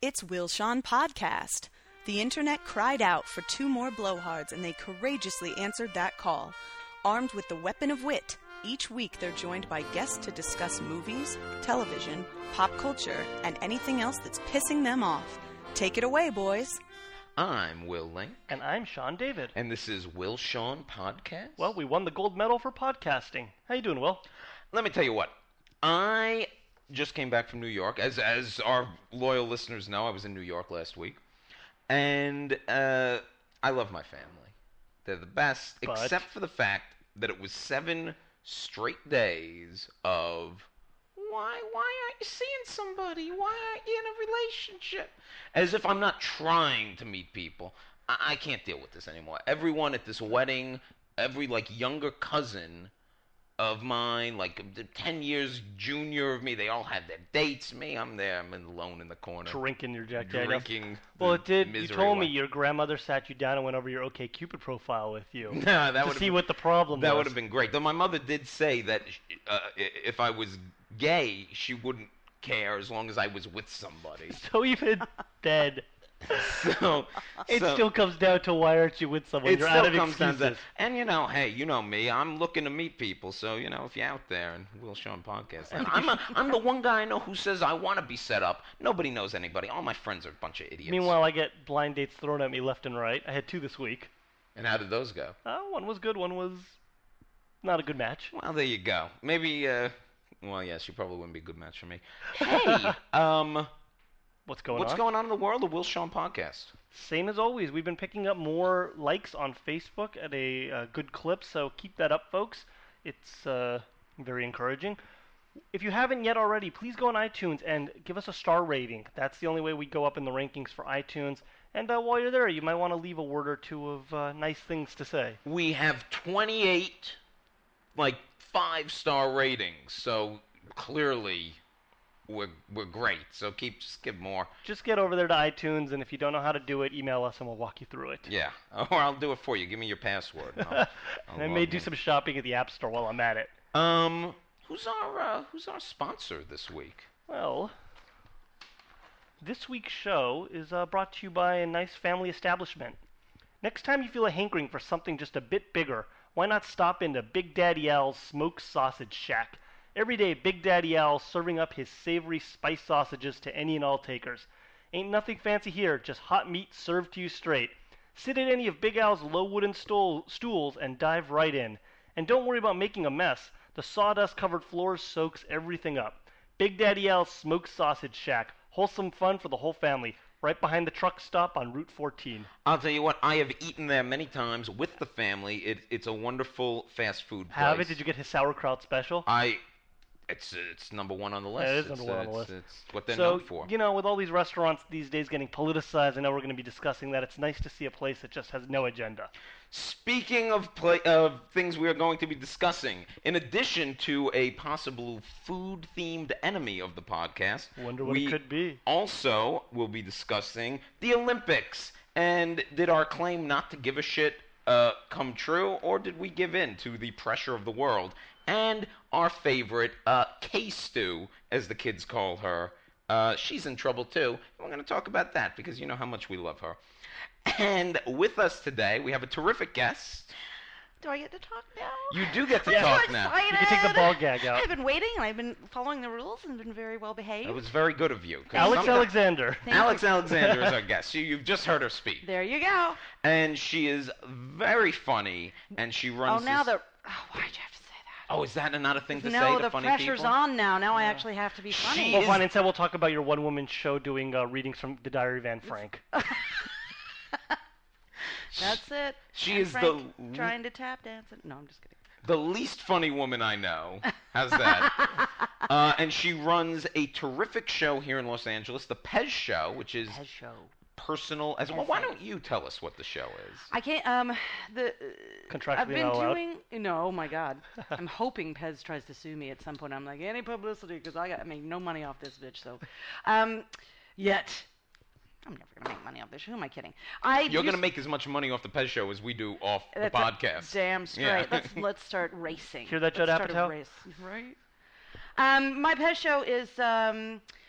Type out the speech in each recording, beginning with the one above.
It's Wilshon Podcast. The internet cried out for two more blowhards, and they courageously answered that call. Armed with the weapon of wit, each week they're joined by guests to discuss movies, television, pop culture, and anything else that's pissing them off. Take it away, boys. I'm Will Link. And I'm Sean David. And this is Wilshon Podcast. Well, we won the gold medal for podcasting. How you doing, Will? Let me tell you what. I just came back from New York. As our loyal listeners know, I was in New York last week. And I love my family. They're the best, except for the fact that it was 7 straight days of, why aren't you seeing somebody? Why aren't you in a relationship? As if I'm not trying to meet people. I can't deal with this anymore. Everyone at this wedding, every younger cousin of mine, 10 years junior of me, they all had their dates. Me, I'm there. I'm alone in the corner. Drinking your Jack Daniels. Drinking. Well, it did. You told me your grandmother sat you down and went over your OkCupid profile with you. No, that would see what the problem was. That would have been great. Though my mother did say that if I was gay, she wouldn't care as long as I was with somebody. So even then. So it still comes down to why aren't you with someone? You're out of excuses. And hey, you know me. I'm looking to meet people. So if you're out there, and Wilshon Podcast, I'm the one guy I know who says I want to be set up. Nobody knows anybody. All my friends are a bunch of idiots. Meanwhile, I get blind dates thrown at me left and right. I had 2 this week. And how did those go? One was good. One was not a good match. Well, there you go. Maybe. Well, yes, you probably wouldn't be a good match for me. Hey, What's going on in the world of Wilshon Podcast? Same as always. We've been picking up more likes on Facebook at a good clip, so keep that up, folks. It's very encouraging. If you haven't yet already, please go on iTunes and give us a star rating. That's the only way we go up in the rankings for iTunes. And while you're there, you might want to leave a word or two of nice things to say. We have 28, 5-star ratings, so clearly we're great. So just give more. Just get over there to iTunes, and if you don't know how to do it, email us and we'll walk you through it. Yeah, or I'll do it for you. Give me your password. And I may do some shopping at the App Store while I'm at it. Who's our sponsor this week? Well, this week's show is brought to you by a nice family establishment. Next time you feel a hankering for something just a bit bigger, why not stop into Big Daddy Al's Smoked Sausage Shack? Every day, Big Daddy Al serving up his savory spice sausages to any and all takers. Ain't nothing fancy here, just hot meat served to you straight. Sit at any of Big Al's low wooden stools and dive right in. And don't worry about making a mess. The sawdust-covered floor soaks everything up. Big Daddy Al's Smoked Sausage Shack. Wholesome fun for the whole family. Right behind the truck stop on Route 14. I'll tell you what, I have eaten there many times with the family. It's a wonderful fast food place. Have it? Did you get his sauerkraut special? It's number 1 on the list. Yeah, it is number 1 on the list. It's what they're known for. So, with all these restaurants these days getting politicized, I know we're going to be discussing that. It's nice to see a place that just has no agenda. Speaking of things we are going to be discussing, in addition to a possible food-themed enemy of the podcast, wonder what it could be. Also will be discussing the Olympics. And did our claim not to give a shit come true, or did we give in to the pressure of the world? And our favorite, K-Stew, as the kids call her, she's in trouble too. We're going to talk about that because you know how much we love her. And with us today, we have a terrific guest. Do I get to talk now? You do get to talk now. Excited. You can take the ball gag out. I've been waiting, and I've been following the rules and been very well behaved. It was very good of you. Alex Alexander. Alex Alexander is our guest. You've just heard her speak. There you go. And she is very funny, and she runs why'd you have to say that? Oh, is that not a thing to say to funny people? No, the pressure's on now. Now I actually have to be funny. Well, fine. Instead, we'll talk about your one-woman show doing readings from the Diary of Anne Frank. That's it. She is trying to tap dance. No, I'm just kidding. The least funny woman I know. How's that? And she runs a terrific show here in Los Angeles, the Pez Show, which is Pez Show. Personal as well. Why don't you tell us what the show is? I can't. Contractually I've been not allowed. doing. No, oh my God. I'm hoping Pez tries to sue me at some point. I'm like, any publicity because I make no money off this bitch. So, yet. I'm never going to make money off this show. Who am I kidding? You're going to make as much money off the Pez Show as we do off the podcast. Damn straight. Yeah. Let's start racing. Hear that, Judd Apatow? Right? My Pez Show is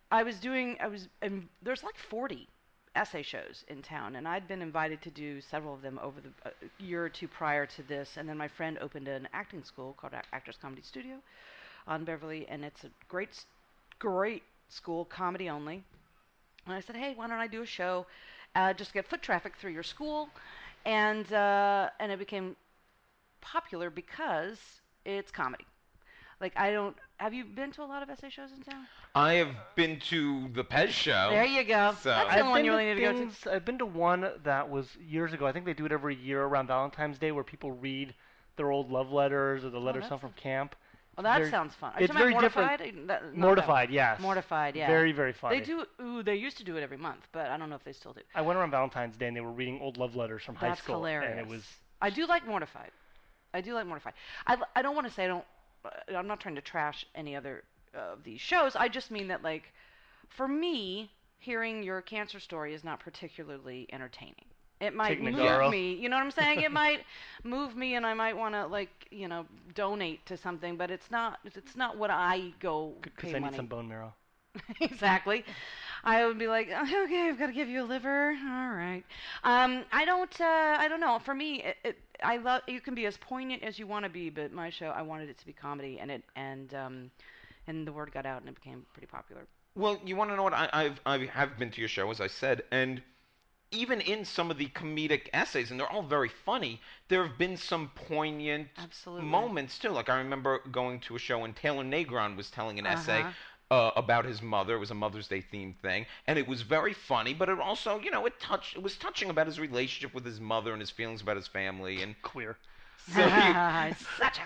and there's like 40 essay shows in town, and I'd been invited to do several of them over the year or two prior to this, and then my friend opened an acting school called Actors Comedy Studio on Beverly, and it's a great school, comedy only. And I said, hey, why don't I do a show, just get foot traffic through your school, and it became popular because it's comedy. Like, have you been to a lot of essay shows in town? I have been to the Pez show. There you go. So. That's the one you really need to go to. I've been to one that was years ago. I think they do it every year around Valentine's Day, where people read their old love letters or the letters sent from camp. Well, that sounds fun. Are you It's talking very about different. Mortified, yes. Mortified, yeah. Very, very funny. They used to do it every month, but I don't know if they still do. I went around Valentine's Day and they were reading old love letters from high school. That's hilarious. And it was. I do like Mortified. I don't want to say I'm not trying to trash any other of these shows. I just mean that, like, for me, hearing your cancer story is not particularly entertaining. It might move me, you know what I'm saying? It might move me, and I might want to, like, donate to something, but it's not what I go pay money. Because I need some bone marrow. Exactly. I would be like, okay, I've got to give you a liver. All right. I don't know. For me, I love. You can be as poignant as you want to be, but my show, I wanted it to be comedy, and the word got out, and it became pretty popular. Well, you want to know what? I have been to your show, as I said, and even in some of the comedic essays, and they're all very funny, there have been some poignant moments too. Like, I remember going to a show and Taylor Negron was telling an essay about his mother. It was a Mother's Day themed thing, and it was very funny, but it also, it was touching about his relationship with his mother and his feelings about his family and queer. So he's such a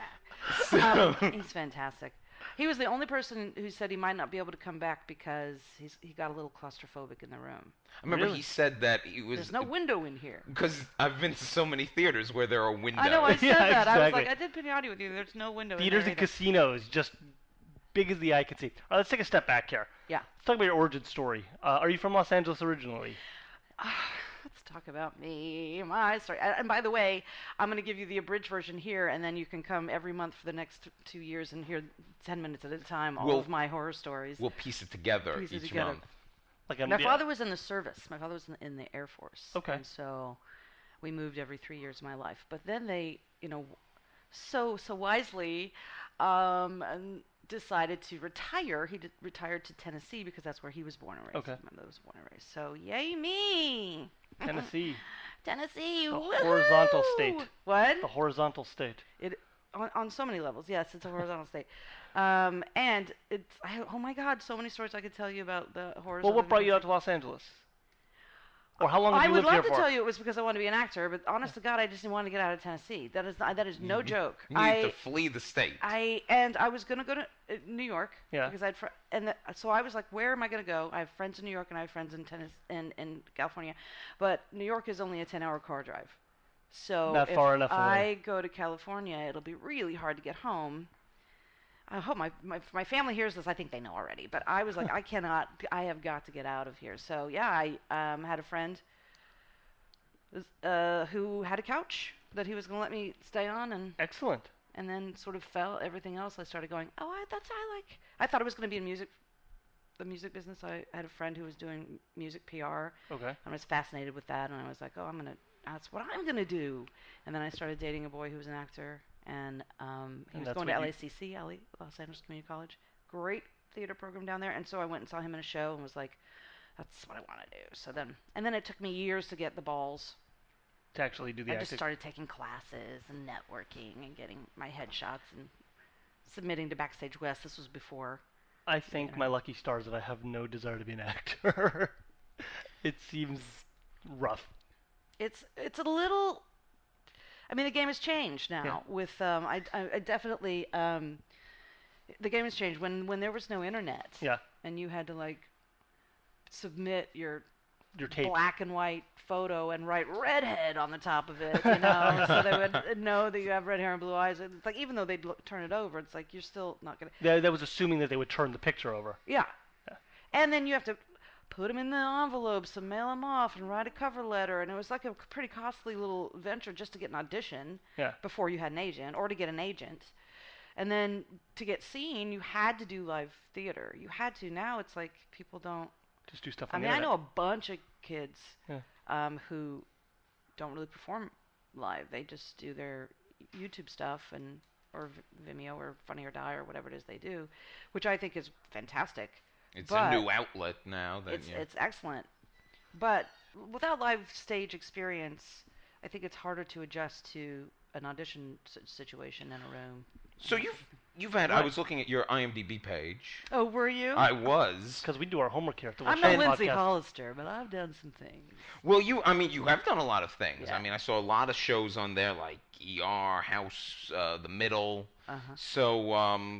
fat. He's fantastic. He was the only person who said he might not be able to come back because he got a little claustrophobic in the room. I remember he said that he was. There's no window in here. Because I've been to so many theaters where there are windows. I know, I said that. Exactly. I was like, I did Pinati with you. There's no window Theaters in there. and casinos, just big as the eye can see. All right, let's take a step back here. Yeah. Let's talk about your origin story. Are you from Los Angeles originally? Let's talk about me, my story. And by the way, I'm going to give you the abridged version here, and then you can come every month for the next 2 years and hear 10 minutes at a time all of my horror stories. We'll piece it together each month. My father was in the service. My father was in the Air Force. Okay. And so we moved every 3 years of my life. But then they, so wisely decided to retire. He retired to Tennessee because that's where he was born and raised. Okay. My mother was born and raised. So yay me! Tennessee. Tennessee. The woo-hoo! horizontal state. What? The horizontal state. On so many levels, yes, it's a horizontal state. And it's, oh my God, so many stories I could tell you about the horizontal. Well, what brought you out to Los Angeles? Or how long have you lived here for? I would love to tell you it was because I wanted to be an actor, but honest to God, I just didn't want to get out of Tennessee. That is no joke. You need to flee the state. I was going to go to New York. Yeah. Because so I was like, where am I going to go? I have friends in New York and I have friends in in California, but New York is only a 10-hour car drive. So not far enough away. I go to California, it'll be really hard to get home. I hope my family hears this. I think they know already. But I was like, I have got to get out of here. So, yeah, I had a friend who had a couch that he was going to let me stay on. Excellent. And then sort of everything else. I started going, I thought it was going to be in the music business. I had a friend who was doing music PR. Okay. I was fascinated with that. And I was like, that's what I'm going to do. And then I started dating a boy who was an actor. And he was going to LACC, Los Angeles Community College. Great theater program down there. And so I went and saw him in a show and was like, that's what I want to do. So then it took me years to get the balls. To actually do the acting. I just started taking classes and networking and getting my headshots and submitting to Backstage West. This was before. I think my lucky stars that I have no desire to be an actor. It seems rough. It's a little... I mean, the game has changed now. Yeah. With I definitely the game has changed when there was no internet. Yeah. And you had to like submit your tape. Black and white photo and write redhead on the top of it, so they would know that you have red hair and blue eyes. It's like even though they'd turn it over, it's like you're still not gonna. That was assuming that they would turn the picture over. Yeah. And then you have to put them in the envelopes and mail them off and write a cover letter. And it was like a pretty costly little venture just to get an audition before you had an agent or to get an agent. And then to get seen, you had to do live theater. You had to. Now it's like people don't. Just do stuff I on mean, the I know internet. a bunch of kids Yeah. who don't really perform live. They just do their YouTube stuff or Vimeo or Funny or Die or whatever it is they do, which I think is fantastic. It's But a new outlet now. That it's excellent. But without live stage experience, I think it's harder to adjust to an audition situation in a room. So you've had. I Right. was looking at your IMDb page. Oh, were you? I was. Because we do our homework here at the I'm Will no Show Lindsay podcast. Hollister, but I've done some things. Well, I mean, you have done a lot of things. Yeah. I mean, I saw a lot of shows on there, like ER, House, The Middle. Uh-huh. So,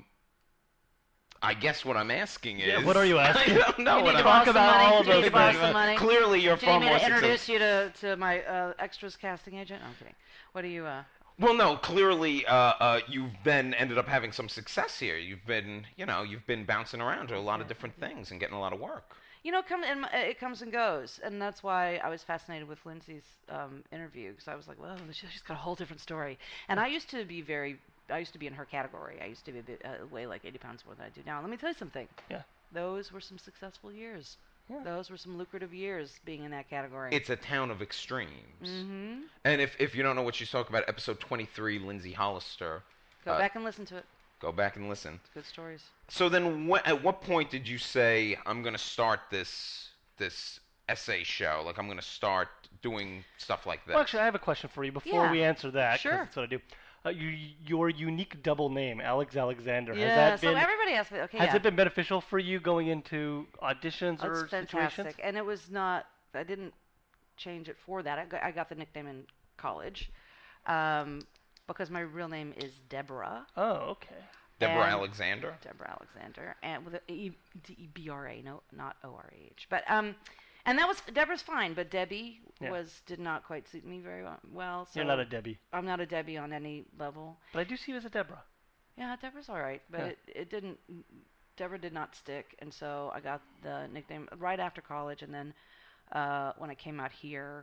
I guess what I'm asking is. Yeah, what are you asking? I don't know You what need I'm to borrow Talk some about money. all of You need those to borrow things. some money. Clearly, you're Do far you need me more to introduce successful. you to my extras casting agent? No, I'm kidding. What do you? Well, no, clearly, you've then ended up having some success here. You've been bouncing around to a lot of different things and getting a lot of work. You know, it comes and goes, and that's why I was fascinated with Lindsay's interview, because I was like, well, she's got a whole different story. And I used to be in her category. I used to be weigh like 80 pounds more than I do now. Let me tell you something. Yeah. Those were some successful years. Yeah. Those were some lucrative years being in that category. It's a town of extremes. Mm-hmm. And if you don't know what she's talking about, episode 23, Lindsay Hollister, Go back and listen to it. go back and listen. Good stories. So then, at what point did you say, I'm going to start this essay show? Like, I'm going to start doing stuff like this? Well, actually, I have a question for you before Yeah. we answer that. 'cause Sure. That's what I do. Your unique double name, Alex Alexander. Yeah, Has that so been everybody asks me, okay, has yeah. it been beneficial for you going into auditions Oh, or it's fantastic. situations? And it was not, I didn't change it for that. I got the nickname in college because my real name is Deborah. Oh, okay. Deborah and- Alexander? Deborah Alexander, and with a D-E-B-R-A, no, not O-R-A-H. But and that was Deborah's fine, but Debbie Yeah. did not quite suit me very well. So You're not a Debbie, I'm not a Debbie on any level. but I do see you as a Deborah. Yeah, Deborah's all right, but Yeah. it didn't. Deborah did not stick, and so I got the nickname right after college, and then when I came out here.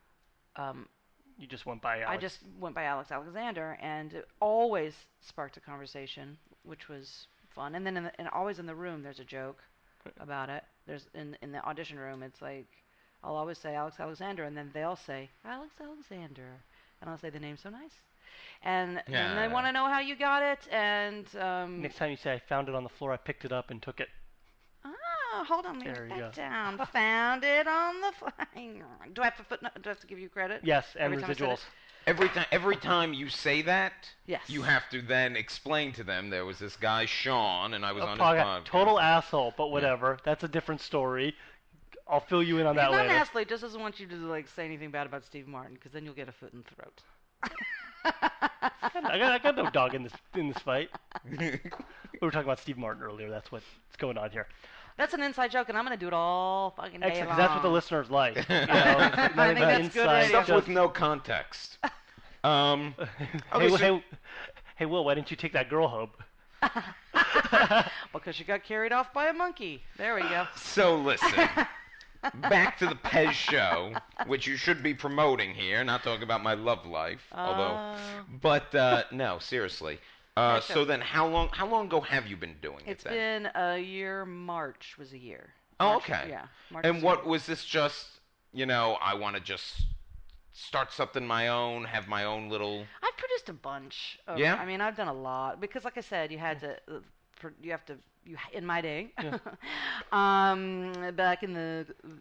You just went by Alex. I just went by Alex Alexander, and it always sparked a conversation, which was fun. And then always in the room, there's a joke about it. There's in the audition room, it's like I'll always say Alex Alexander, and then they'll say Alex Alexander, and I'll say the name's so nice, and they Yeah. want to know how you got it. And Next time you say I found it on the floor, I picked it up and took it. hold on, let me There write you that go. down. Found it on the hang on. Do I have to give you credit? Yes, and Every time I said residuals. it? Every time you say that, Yes. you have to then explain to them there was this guy Sean, and I was A on his podcast- podcast. Total asshole, but whatever. That's a different story. I'll fill you in on that He's not later. an athlete, just doesn't want you to like say anything bad about Steve Martin, because then you'll get a foot in the throat. I got no dog in this fight. We were talking about Steve Martin earlier. That's what's going on here. That's an inside joke, and I'm going to do it all fucking day Excellent, long. 'cause that's what the listeners like. You know, I nothing think but that's good inside radio. Stuff jokes. with no context. Okay, Hey, so- hey, Will, why didn't you take that girl home? Because she got carried off by a monkey. There we go. So listen, back to the Pez show, which you should be promoting here, not talking about my love life, but no, seriously. Okay. So then, how long ago have you been doing It's it then? been a year. March was a year. Oh, March- okay. Yeah. March And was what a year. was this? Just I want to just start something my own, have my own little. I've produced a bunch. Yeah? I mean, I've done a lot because, like I said, you had to. In my day, Yeah. back in the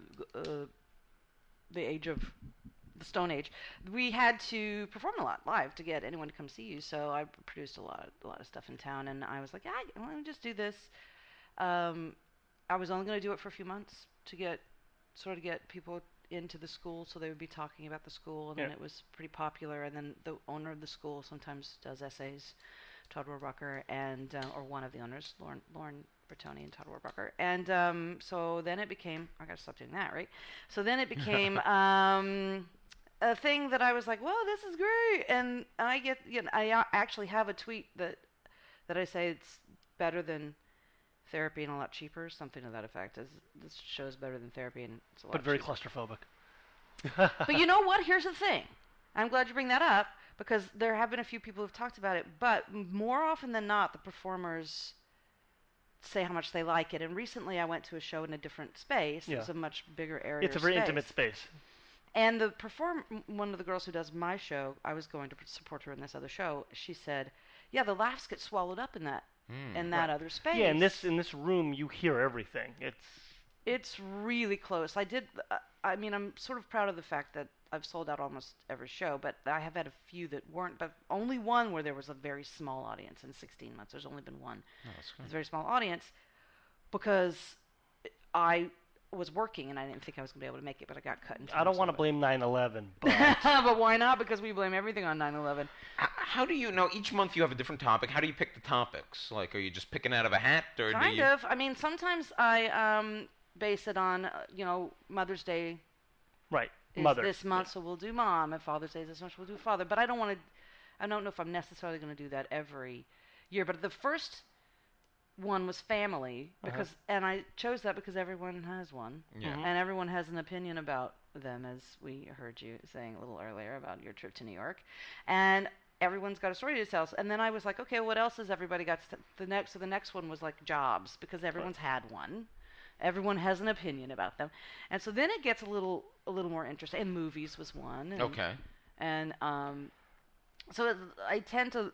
age of the Stone Age, we had to perform a lot live to get anyone to come see you. So I produced a lot of stuff in town, and I was like, let me just do this. I was only going to do it for a few months to get people into the school, so they would be talking about the school, and then Yeah. it was pretty popular. And then the owner of the school sometimes does essays, Todd Warbucker, and or one of the owners, Lauren Bertoni and Todd Warbucker. And so then it became, I got to stop doing that, right? So then it became a thing that I was like, well, this is great. And I actually have a tweet that I say it's better than therapy and a lot cheaper, something to that effect. This show's better than therapy and it's a lot But very cheaper. claustrophobic. But you know what? Here's the thing. I'm glad you bring that up because there have been a few people who've talked about it, but more often than not, the performers say how much they like it. And recently I went to a show in a different space. Yeah. It was a much bigger area. It's a very intimate space. And one of the girls who does my show, I was going to support her in this other show. She said, "Yeah, the laughs get swallowed up in that Right. other space." Yeah, in this room you hear everything. It's really close. I mean, I'm sort of proud of the fact that I've sold out almost every show, but I have had a few that weren't. But only one where there was a very small audience in 16 months. There's only been one. Oh, that's good. It's a very small audience because I was working and I didn't think I was going to be able to make it, but I got cut in time. I don't want to blame 9/11, but But why not? Because we blame everything on 9/11. How do you know? Each month you have a different topic. How do you pick the topics? Like, are you just picking out of a hat, or do Kind you? of. I mean, sometimes I base it on, Mother's Day right, is mother. this month, so we'll do Mom. And Father's Day is this month, so we'll do Father. But I don't know if I'm necessarily going to do that every year. But the first one was family, and I chose that because everyone has one. Yeah. Mhm. And everyone has an opinion about them, as we heard you saying a little earlier about your trip to New York. And everyone's got a story to tell. And then I was like, okay, what else has everybody got? The next one was like jobs, because everyone's had one. Everyone has an opinion about them. And so then it gets a little more interesting. And movies was one. And, Okay. And so I tend to,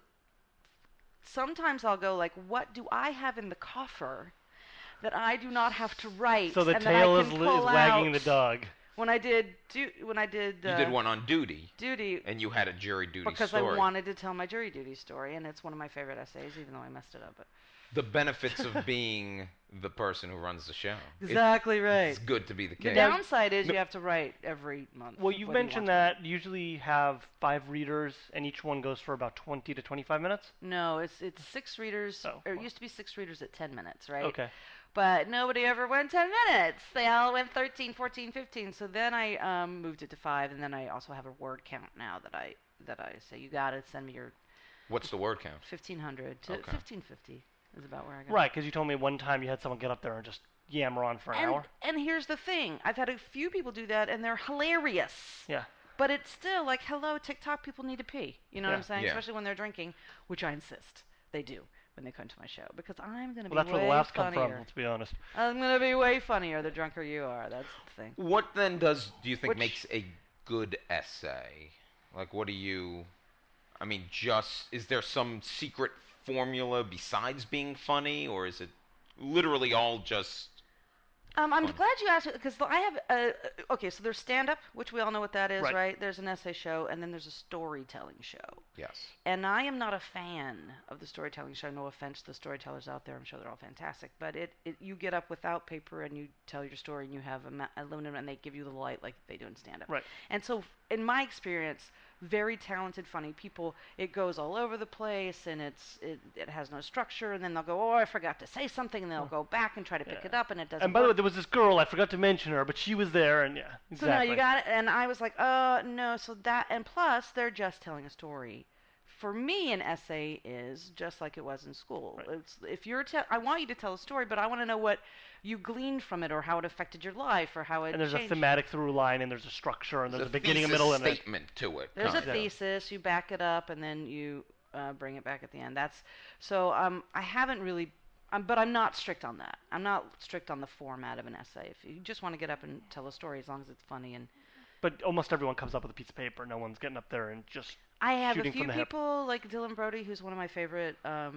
sometimes I'll go like, what do I have in the coffer that I do not have to write? So the and tail that I is can wagging pull the out? dog. When I did You did one on duty, duty, and you had a jury duty because story. I wanted to tell my jury duty story, and it's one of my favorite essays, even though I messed it up. But The benefits of being the person who runs the show. exactly right. It's good to be the The case. downside is you have to write every month. Well, you whether mentioned want to. that usually you have 5 readers, and each one goes for about 20 to 25 minutes. No, it's 6 readers. Oh, Or it well. used to be 6 readers at 10 minutes, right? Okay. But nobody ever went 10 minutes. They all went 13, 14, 15. So then I moved it to 5, and then I also have a word count now that I say you got to send me your What's the word count? 1,500 to Okay. 1,550 is about where I got. Right, because you told me one time you had someone get up there and just yammer on for an hour. And here's the thing. I've had a few people do that, and they're hilarious. Yeah. But it's still like, hello, TikTok people need to pee. You know what Yeah. I'm saying? Yeah. Especially when they're drinking, which I insist they do when they come to my show, because I'm going to Well, that's be where the way laughs come funnier. from, let's be honest. I'm going to be way funnier the drunker you are. That's the thing. What then do you think Which- makes a good essay? Like, what do you... I mean, is there some secret formula besides being funny, or is it literally all just... I'm Fun. glad you asked it, because I have okay, so there's stand-up, which we all know what that is, Right. right? There's an essay show, and then there's a storytelling show. Yes. And I am not a fan of the storytelling show. No offense to the storytellers out there. I'm sure they're all fantastic. But you get up without paper and you tell your story, and you have a limited, and they give you the light like they do in stand-up. Right. And so, in my experience, very talented, funny people, it goes all over the place, and it has no structure, and then they'll go, oh, I forgot to say something, and they'll go back and try to pick Yeah. it up, and it doesn't And by the way, work. there was this girl, I forgot to mention her, but she was there, and yeah, exactly. So no, you got it. And I was like, no. So that, and plus, they're just telling a story. For me, an essay is just like it was in school. Right. It's, if you're, I want you to tell a story, but I want to know what you gleaned from it, or how it affected your life, or how it And there's changed. a thematic through line, and there's a structure, and there's a beginning, a thesis middle, and a... statement to it. There's a kind of. thesis. You back it up, and then you bring it back at the end. That's so. I haven't really. But I'm not strict on that. I'm not strict on the format of an essay. If you just want to get up and tell a story, as long as it's funny and. But almost everyone comes up with a piece of paper. No one's getting up there and just... I have a shooting few from the hip. people like Dylan Brody, who's one of my favorite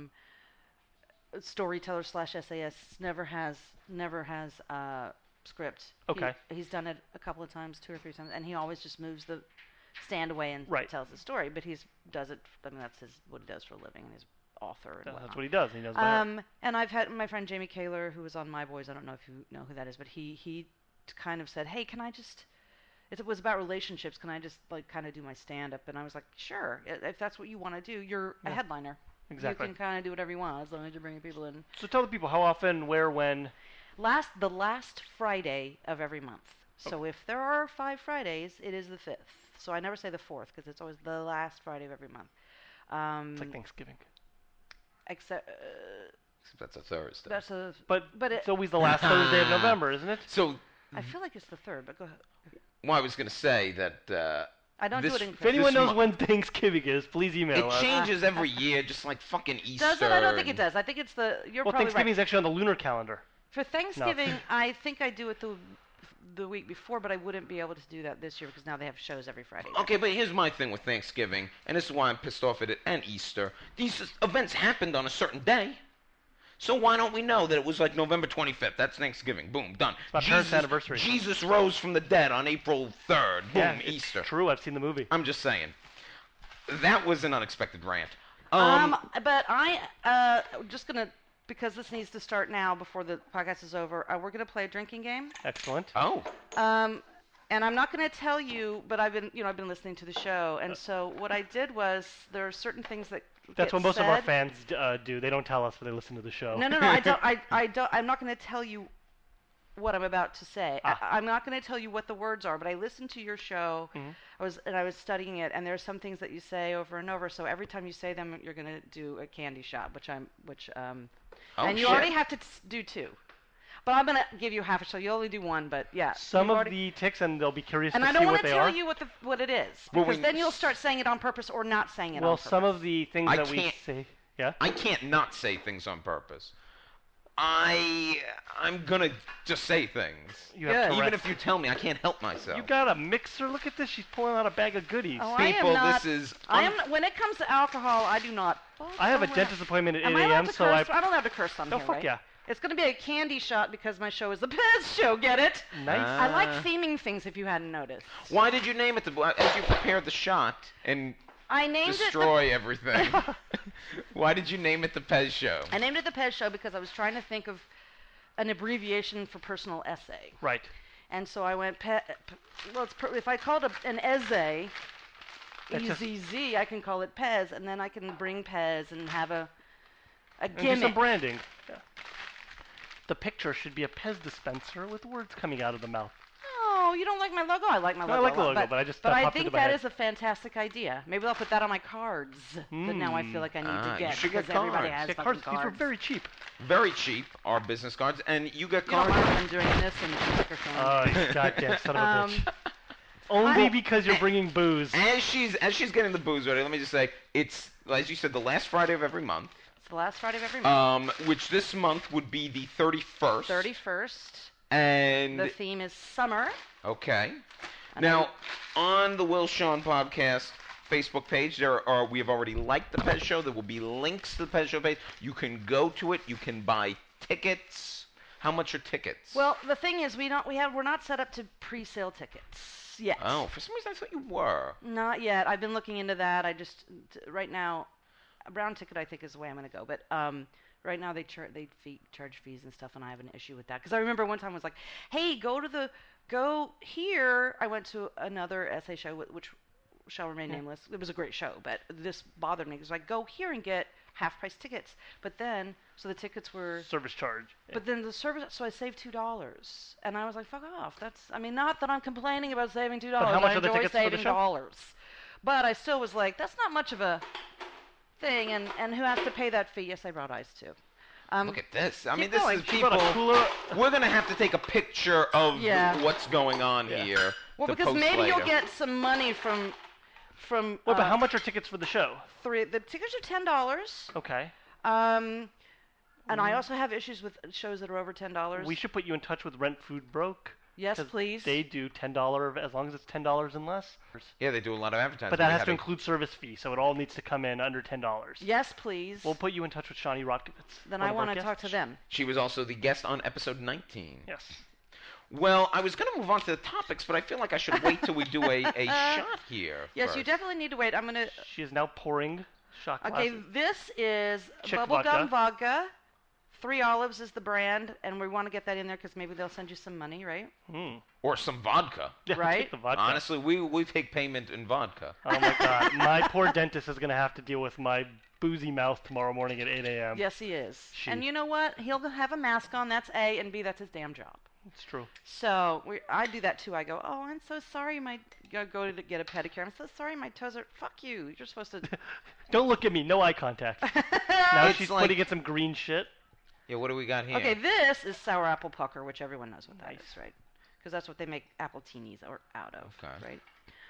storytellers / essayists. Never has script. Okay. He's done it a couple of times, 2 or 3 times, and he always just moves the stand away and Right. tells the story. But does it. I mean, that's what he does for a living. He's author and That's whatnot. what he does. He knows about it. And I've had my friend Jamie Kaler, who was on My Boys. I don't know if you know who that is, but he kind of said, "Hey, can I just?" It was about relationships. Can I just like kind of do my stand-up? And I was like, "Sure, if that's what you want to do. You're a Yeah. headliner. Exactly. You can kind of do whatever you want as long as you're bringing people in." So tell the people how often, where, when... The last Friday of every month. So if there are 5 Fridays, it is the 5th. So I never say the 4th because it's always the last Friday of every month. It's like Thanksgiving. Except That's a Thursday. that's a. But But it's always the last Thursday of November, isn't it? So, I feel like it's the 3rd, but go ahead. well, I was going to say that I don't do This- it in If anyone This knows month- when Thanksgiving is, please email It us. changes every year, just like fucking Easter. Does it? I don't think it and- does. I think it's the. You're Well, probably Thanksgiving right. is actually on the lunar calendar. For Thanksgiving, I think I do it the week before, but I wouldn't be able to do that this year because now they have shows every Friday. Okay, but here's my thing with Thanksgiving, and this is why I'm pissed off at it, and Easter. These events happened on a certain day. So why don't we know that it was like November 25th? That's Thanksgiving. Boom, done. It's my parents' anniversary. Jesus rose from the dead on April 3rd. Boom, Yeah, it's Easter. true. I've seen the movie. I'm just saying. That was an unexpected rant. But just gonna, because this needs to start now before the podcast is over. We're gonna play a drinking game. Excellent. Oh. And I'm not going to tell you, but I've been listening to the show, and so what I did was there are certain things that That's get what most of our said. fans do. They don't tell us, but they listen to the show. No, I don't. I don't. I'm not going to tell you what I'm about to say. I'm not going to tell you what the words are, but I listened to your show. Mm-hmm. I was studying it, and there are some things that you say over and over. So every time you say them, you're going to do a candy shot, and you shit. already have to do two. But I'm going to give you half a shot. You only do one, but yeah. Some you've of already- the ticks, and they'll be curious And to I see don't what want to they tell are. you what it is, Well, because we- then you'll start saying it on purpose or not saying it Well, on purpose. some of the things I that we can't- say. Yeah. I can't not say things on purpose. I'm gonna just say things. You have Good. Tourette's. Even if you tell me, I can't help myself. You got a mixer. Look at this. She's pulling out a bag of goodies. Oh, People, I am not, this is I am. When it comes to alcohol, I do not. I have a dentist appointment at 8 Am I allowed a.m., to so curse? I'm allowed to curse on Oh, here, fuck right? yeah. It's going to be a candy shot because my show is the Pez Show. Get it? Nice. I like theming things. If you hadn't noticed, Why did you name it as you prepared the shot and I named destroy everything? Why did you name it the Pez Show? I named it the Pez Show because I was trying to think of an abbreviation for personal essay, Right. and so I went. If I called an essay, That's just- EZZ, I can call it Pez, and then I can bring Pez and have a And do gimmick. some branding. Yeah. The picture should be a Pez dispenser with words coming out of the mouth. Oh, you don't like my logo? I like my No, logo. I like a the lot, logo, but I just But that I popped think into my that head. is a fantastic idea. Maybe I'll put that on my cards that now I feel like I need to you get should get because everybody cards. has Yeah, fucking cards. cards. These were very cheap. Very cheap, our business cards, and you get You don't cards. mind them doing this and the microphone. Oh, you goddamn son of a Um, bitch. Only I- because you're bringing booze. As she's getting the booze ready, let me just say it's, as you said, the last Friday of every month. It's the last Friday of every month. Which this month would be the 31st. 31st. And The theme is summer. okay. And Now, on the Will Sean Podcast Facebook page, we have already liked the Pez Show. There will be links to the Pez Show page. You can go to it. You can buy tickets. How much are tickets? Well, the thing is, we're not set up to pre-sale tickets yet. Oh, for some reason I thought you were. Not yet. I've been looking into that. Right now, a brown ticket I think is the way I'm going to go. But right now they charge fees and stuff, and I have an issue with that because I remember one time I was like, "Hey, go here." I went to another essay show which shall remain nameless. It was a great show, but this bothered me. It was like, "Go here and get half-price tickets." But then, so the tickets were. Service charge. Yeah. But then the service, so I saved $2, and I was like, "Fuck off!" Not that I'm complaining about saving $2. how much I are the enjoy tickets for the saving show? dollars, but I still was like, "That's not much of a thing." And who has to pay that fee? Yes, I brought ice too. Look at this. I mean, keep this going. is She people. brought a cooler. We're gonna have to take a picture of Yeah. what's going on Yeah. here. Well, to because post maybe you'll later. get some money from. Wait, but how much are tickets for the show? The tickets are $10. Okay. And I also have issues with shows that are over $10. We should put you in touch with Rent Food Broke. Yes, 'cause please. They do $10 as long as it's $10 and less. Yeah, they do a lot of advertising. But that We has had to a- include service fee, so it all needs to come in under $10. Yes, please. We'll put you in touch with Shawnee Rotkovitz. Then one I of our want to talk guests. to them. She was also the guest on episode 19. Yes. Well, I was going to move on to the topics, but I feel like I should wait till we do a shot here. Yes, first. you definitely need to wait. I'm gonna. She is now pouring shot Okay, glasses. this is Chick bubblegum vodka. 3 Olives is the brand, and we want to get that in there because maybe they'll send you some money, right? Or some vodka. Yeah, Right? take the vodka. Honestly, we take payment in vodka. Oh my god. My poor dentist is going to have to deal with my boozy mouth tomorrow morning at 8 a.m. Yes, he is. She- And you know what? He'll have a mask on. That's A, and B, that's his damn job. It's true. So I do that too. I go, "Oh, I'm so sorry. Go to get a pedicure. I'm so sorry. My toes are. Fuck you. You're supposed to." Don't look at me. No eye contact. Now It's she's like- putting in some green shit. Yeah, what do we got here? Okay, this is sour apple pucker, which everyone knows what that Nice. is, right? Because that's what they make apple teenies out of, Okay. right?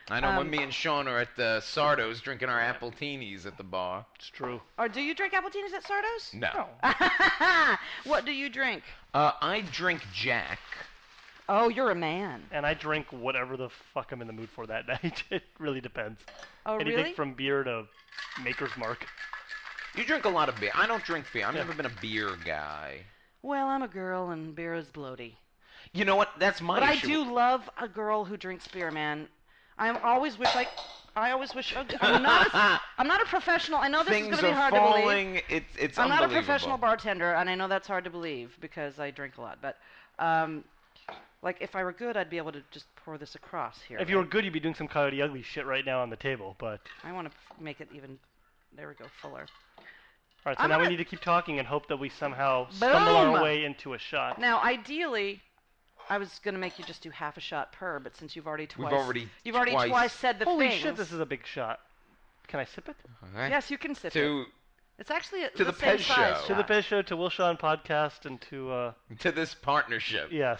I know when me and Sean are at the Sardo's drinking our appletinis at the bar. It's true. Or do you drink appletinis at Sardo's? No. What do you drink? I drink Jack. Oh, you're a man. And I drink whatever the fuck I'm in the mood for that night. It really depends. Oh, Anything really? from beer to Maker's Mark. You drink a lot of beer. I don't drink beer. I've never been a beer guy. Well, I'm a girl, and beer is bloaty. You know what? That's my But issue. I do love a girl who drinks beer, man. I always wish I'm not a professional. I know this is Things going to be are hard to believe. falling. It's I'm not a unbelievable. professional bartender, and I know that's hard to believe because I drink a lot. But, like, if I were good, I'd be able to just pour this across here. If you were good, you'd be doing some Coyote Ugly shit right now on the table, but... I want to make it even, there we go, fuller. Alright, so I'm now we gonna- need to keep talking and hope that we somehow stumble our Boom! way into a shot. Now, ideally, I was going to make you just do half a shot per, but since you've already twice... You've already twice- twice said the Holy things. shit, this is a big shot. Can I sip it? Okay. Yes, you can sip it. To It's actually to the same Pez size show. To the shot. Pez Show, to Wilshon Podcast, and to, this partnership. yes.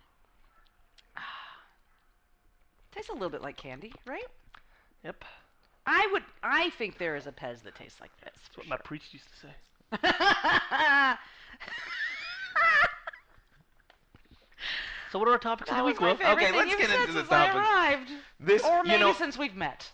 Tastes a little bit like candy, right? Yep. I think there is a Pez that tastes like this. That's what my priest used to say. So what are our topics of That the was week, my Will? favorite Okay, thing let's you've get said into the since I topics. arrived. This, Or you maybe know, since we've met.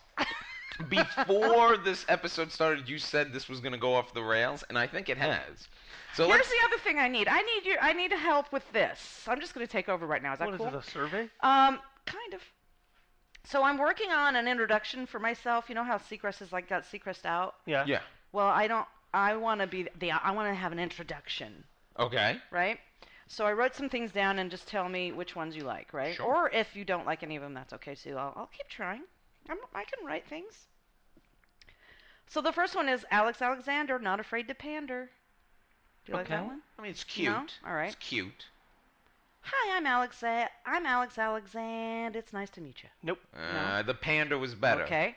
before this episode started, you said this was going to go off the rails, and I think it has. So Here's let's. the other thing I need. I need help with this. I'm just going to take over right now. Is that What cool? is this, a survey? Kind of. So I'm working on an introduction for myself. You know how Seacrest is like got Seacrest out? Yeah. Yeah. Well, I want to have an introduction, Okay. right? So I wrote some things down and just tell me which ones you like, right? Sure. Or if you don't like any of them, that's okay too. I'll keep trying. I can write things. So the first one is Alex Alexander, Not Afraid to Pander. Do you like Okay. that one? I mean, it's cute. No? All right. It's cute. Hi, I'm Alex. I'm Alex Alexander. It's nice to meet you. Nope. The panda was better. Okay.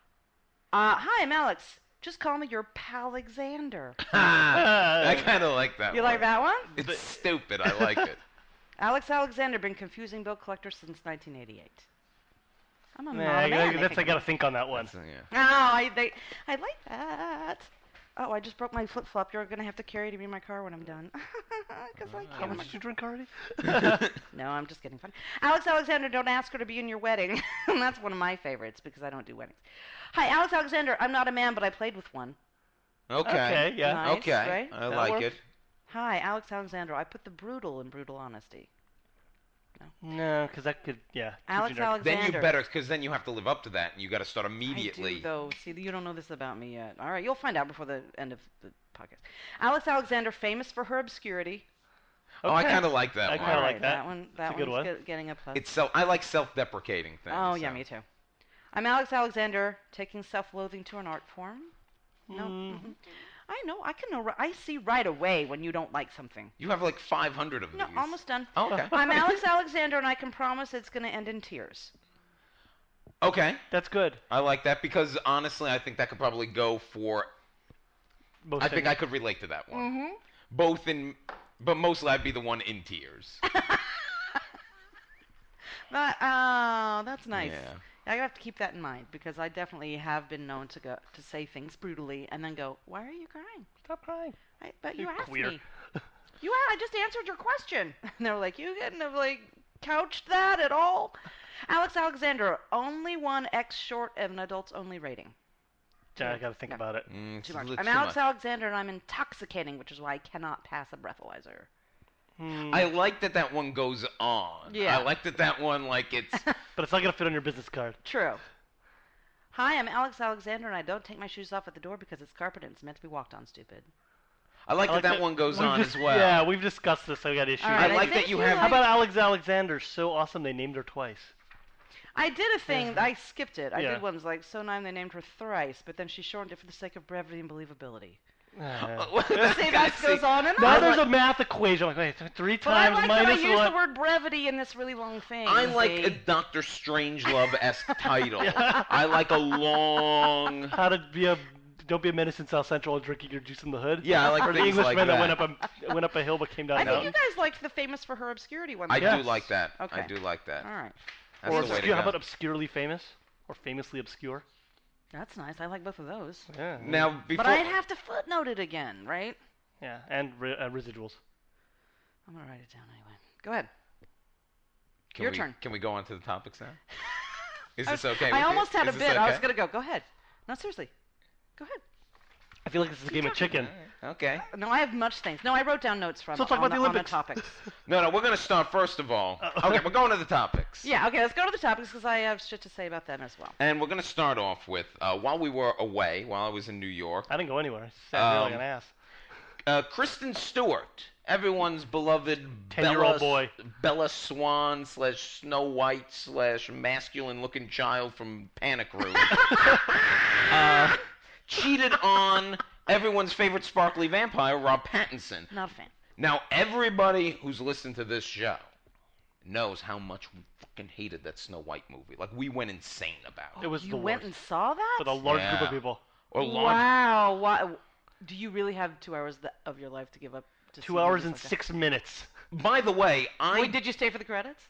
Hi, I'm Alex. Just call me your Palexander. I kind of like that You one. like that one? It's stupid. I like it. Alex Alexander, been confusing bill collector since 1988. I'm a Nah, not a man. I gotta think on that one. Yeah. Oh, I like that. Oh, I just broke my flip flop. You're gonna have to carry it to me in my car when I'm done. Because I How can't. much did you drink already? No, I'm just getting fun. Alex Alexander, don't ask her to be in your wedding. That's one of my favorites because I don't do weddings. Hi, Alex Alexander. I'm not a man, but I played with one. Okay. yeah. Nice, Okay. right? I That like works. it. Hi, Alex Alexander. I put the brutal in brutal honesty. No, because that could, yeah. Alex generic. Alexander. Then you better, because then you have to live up to that, and you got to start I immediately. do, though. See, you don't know this about me yet. All right, you'll find out before the end of the podcast. Alex Alexander, famous for her obscurity. Oh, I Okay. kind of like that I one. kinda All like right, that. one. It's That a good one's one. getting a plus. It's I like self-deprecating things. Oh, yeah, so. me too. I'm Alex Alexander, taking self-loathing to an art form. No, mm-mm. I know. I see right away when you don't like something. You have like 500 of No, these. almost done. Oh, okay. I'm Alex Alexander, and I can promise it's going to end in tears. Okay. That's good. I like that because honestly, I think that could probably go for. Most I think things. I could relate to that one. Mm-hmm. Both in, but mostly I'd be the one in tears. That's nice. Yeah. I have to keep that in mind because I definitely have been known to say things brutally and then go, "Why are you crying?" Stop crying. But you You asked queer. me. I just answered your question. And they were like, "You couldn't have couched that at all." Alex Alexander, only one X short of an adults only rating. Yeah, I gotta think Yeah. about it. It's Too a much. little I'm too Alex much. Alexander, and I'm intoxicating, which is why I cannot pass a breathalyzer. I like that one goes on. Yeah. I like that one it's. But it's not gonna fit on your business card. True. Hi, I'm Alex Alexander, and I don't take my shoes off at the door because it's carpet and it's meant to be walked on, stupid. I like that one goes we've on just- as well. Yeah, we've discussed this, so we got issues. All right, I like think that you have- How about Alex Alexander? So awesome they named her twice. I did a thing, I skipped it. I Yeah. did ones like, so nine they named her thrice, but then she shortened it for the sake of brevity and believability. See, that goes on and Now on. there's a math equation. I'm like, wait, 3 But I times like that I minus used 1. the word brevity in this really long thing. I you like see? a Dr. Strangelove-esque title. I like a long. How to be a don't be a menace in South Central and drinking your juice in the hood. Yeah, I like Or the things like Englishman that. went up a hill but came down I a think you mountain. guys liked the famous for her obscurity one. I Yes. do like that. Okay. I do like that. All right. That's Or the way to how go. about obscurely famous? Or famously obscure. That's nice. I like both of those. Yeah. Now, before... But I'd have to footnote it again, right? Yeah, and residuals. I'm going to write it down anyway. Go ahead. Can Your we, turn. Can we go on to the topics now? Is this okay? I with almost you? had a Is bit. this I was okay? going to go. Go ahead. No, seriously. Go ahead. I feel like this is a game of chicken. Okay. No, I have much things. No, I wrote down notes from So talk about the on the Olympics. topics. No, we're going to start first of all. Okay, we're going to the topics. Yeah, okay, let's go to the topics because I have shit to say about them as well. And we're going to start off with, while we were away, while I was in New York, I didn't go anywhere. I sat here like an ass. Kristen Stewart, everyone's beloved 10-year-old boy. Bella Swan / Snow White / masculine-looking child from Panic Room, cheated on everyone's favorite sparkly vampire, Rob Pattinson. Not a fan. Now, everybody who's listened to this show knows how much we fucking hated that Snow White movie. Like, we went insane about it. It was You the went worst. and saw that? With a large group Yeah. of people. Or Wow. Why, do you really have 2 hours of your life to give up to 2 see hours movies and like that? 6 minutes. By the way, Wait, did you stay for the credits?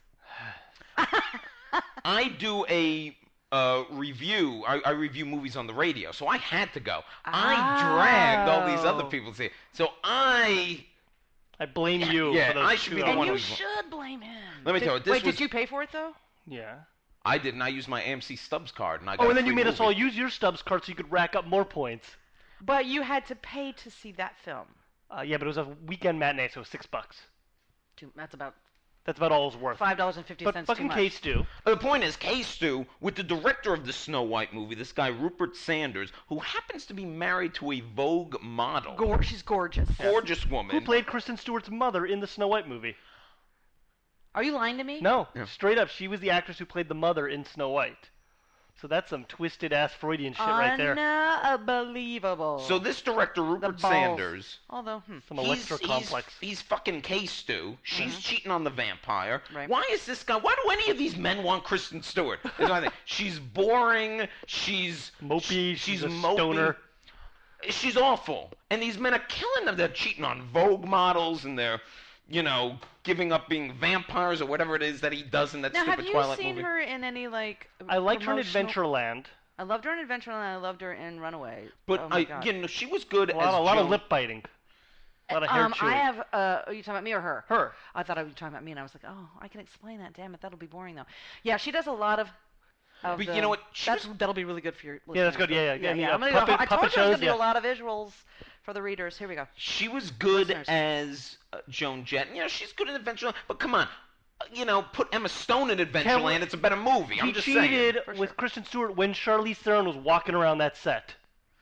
I do a review. I review movies on the radio, so I had to go. I dragged all these other Oh. people to see it. So I blame you Yeah, for those I should 2 be the hours. And one you who's- should blame him. Let me tell you, this Wait, was- did you pay for it, though? Yeah. I didn't. I used my AMC Stubs card, and I got Oh, a and then you free made us movie. all use your Stubbs card so you could rack up more points. But you had to pay to see that film. Yeah, but it was a weekend matinee, so it was $6. That's about That's about all it was worth. $5.50 But too fucking much. K-Stew. The point is, K-Stew, with the director of the Snow White movie, this guy Rupert Sanders, who happens to be married to a Vogue model, She's gorgeous. gorgeous woman. Who played Kristen Stewart's mother in the Snow White movie? Are you lying to me? No, Yeah. straight up, she was the actress who played the mother in Snow White. So that's some twisted-ass Freudian shit right there. Unbelievable. So this director, Rupert balls. Sanders, Although, Some Electro complex. He's fucking K-Stew. She's cheating on the vampire. Right. Why is this guy? Why do any of these men want Kristen Stewart? Is my thing. She's boring. She's Mopey, she's a mopey. stoner. She's awful. And these men are killing them. They're cheating on Vogue models, and they're, giving up being vampires or whatever it is that he does in that now, stupid have you Twilight seen movie. her in any, like, I liked her in promotional- Adventureland. I loved her in Adventureland, and I loved her in Runaway. But oh my God. she was good A as lot of Joan- lip biting. A lot of hair chewing. I have, are you talking about me or her? Her. I thought I was talking about me, and I was like, oh, I can explain that. Damn it, that'll be boring, though. Yeah, she does a lot of But the, you know what? That'll be really good for your listeners. Yeah, that's good. Yeah. I'm gonna Puppet I told you I was shows, going to do yeah. a lot of visuals for the readers. Here we go. She was good Listeners. as Joan Jett. She's good in Adventureland. But come on, put Emma Stone in Adventureland. It's a better movie. He I'm just cheated saying. For with sure. Kristen Stewart when Charlize Theron was walking around that set.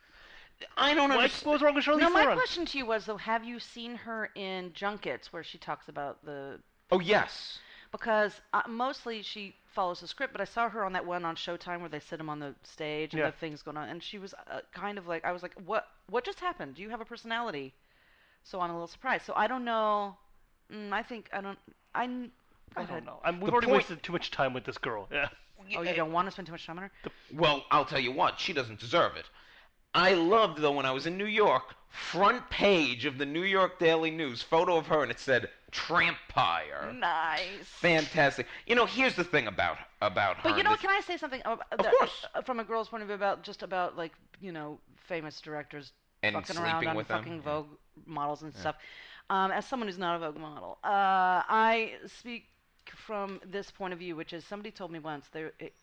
I don't What understand. was wrong with Charlize Now, my Theron? question to you was, though, have you seen her in Junkets where she talks about the... Oh yes. Because mostly she follows the script, but I saw her on that one on Showtime where they sit him on the stage and Yeah. the things going on, and she was kind of like, I was like, what just happened? Do you have a personality? So I'm a little surprised. So I don't know. I don't know. We've The already point- wasted too much time with this girl. Yeah. Oh, you don't want to spend too much time on her? Well, I'll tell you what. She doesn't deserve it. I loved, though, when I was in New York, front page of the New York Daily News, photo of her, and it said, Trampire. Nice. Fantastic. Here's the thing about her. But and can this- I say something? Of course. From a girl's point of view about like, famous directors And fucking around sleeping on with them, fucking yeah. Vogue models and stuff. As someone who's not a Vogue model, I speak from this point of view, which is somebody told me once,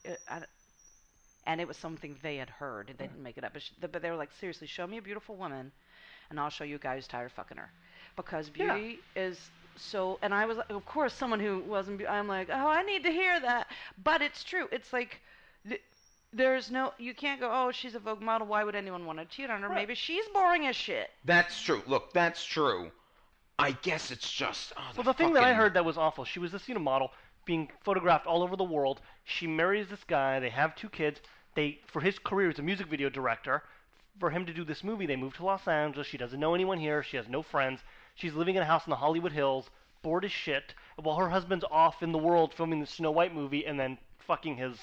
and it was something they had heard. They didn't make it up. But they were like, seriously, show me a beautiful woman, and I'll show you a guy who's tired of fucking her. Because beauty is so... And I was, of course, someone who wasn't... I'm like, oh, I need to hear that. But it's true. It's like... There's no... You can't go, oh, she's a Vogue model. Why would anyone want to cheat on her? Right. Maybe she's boring as shit. That's true. Look, that's true. I guess it's just... Well, the thing that I heard that was awful, she was this model being photographed all over the world. She marries this guy. They have 2 kids. For his career as a music video director, for him to do this movie, they move to Los Angeles. She doesn't know anyone here. She has no friends. She's living in a house in the Hollywood Hills, bored as shit, while her husband's off in the world filming the Snow White movie and then fucking his,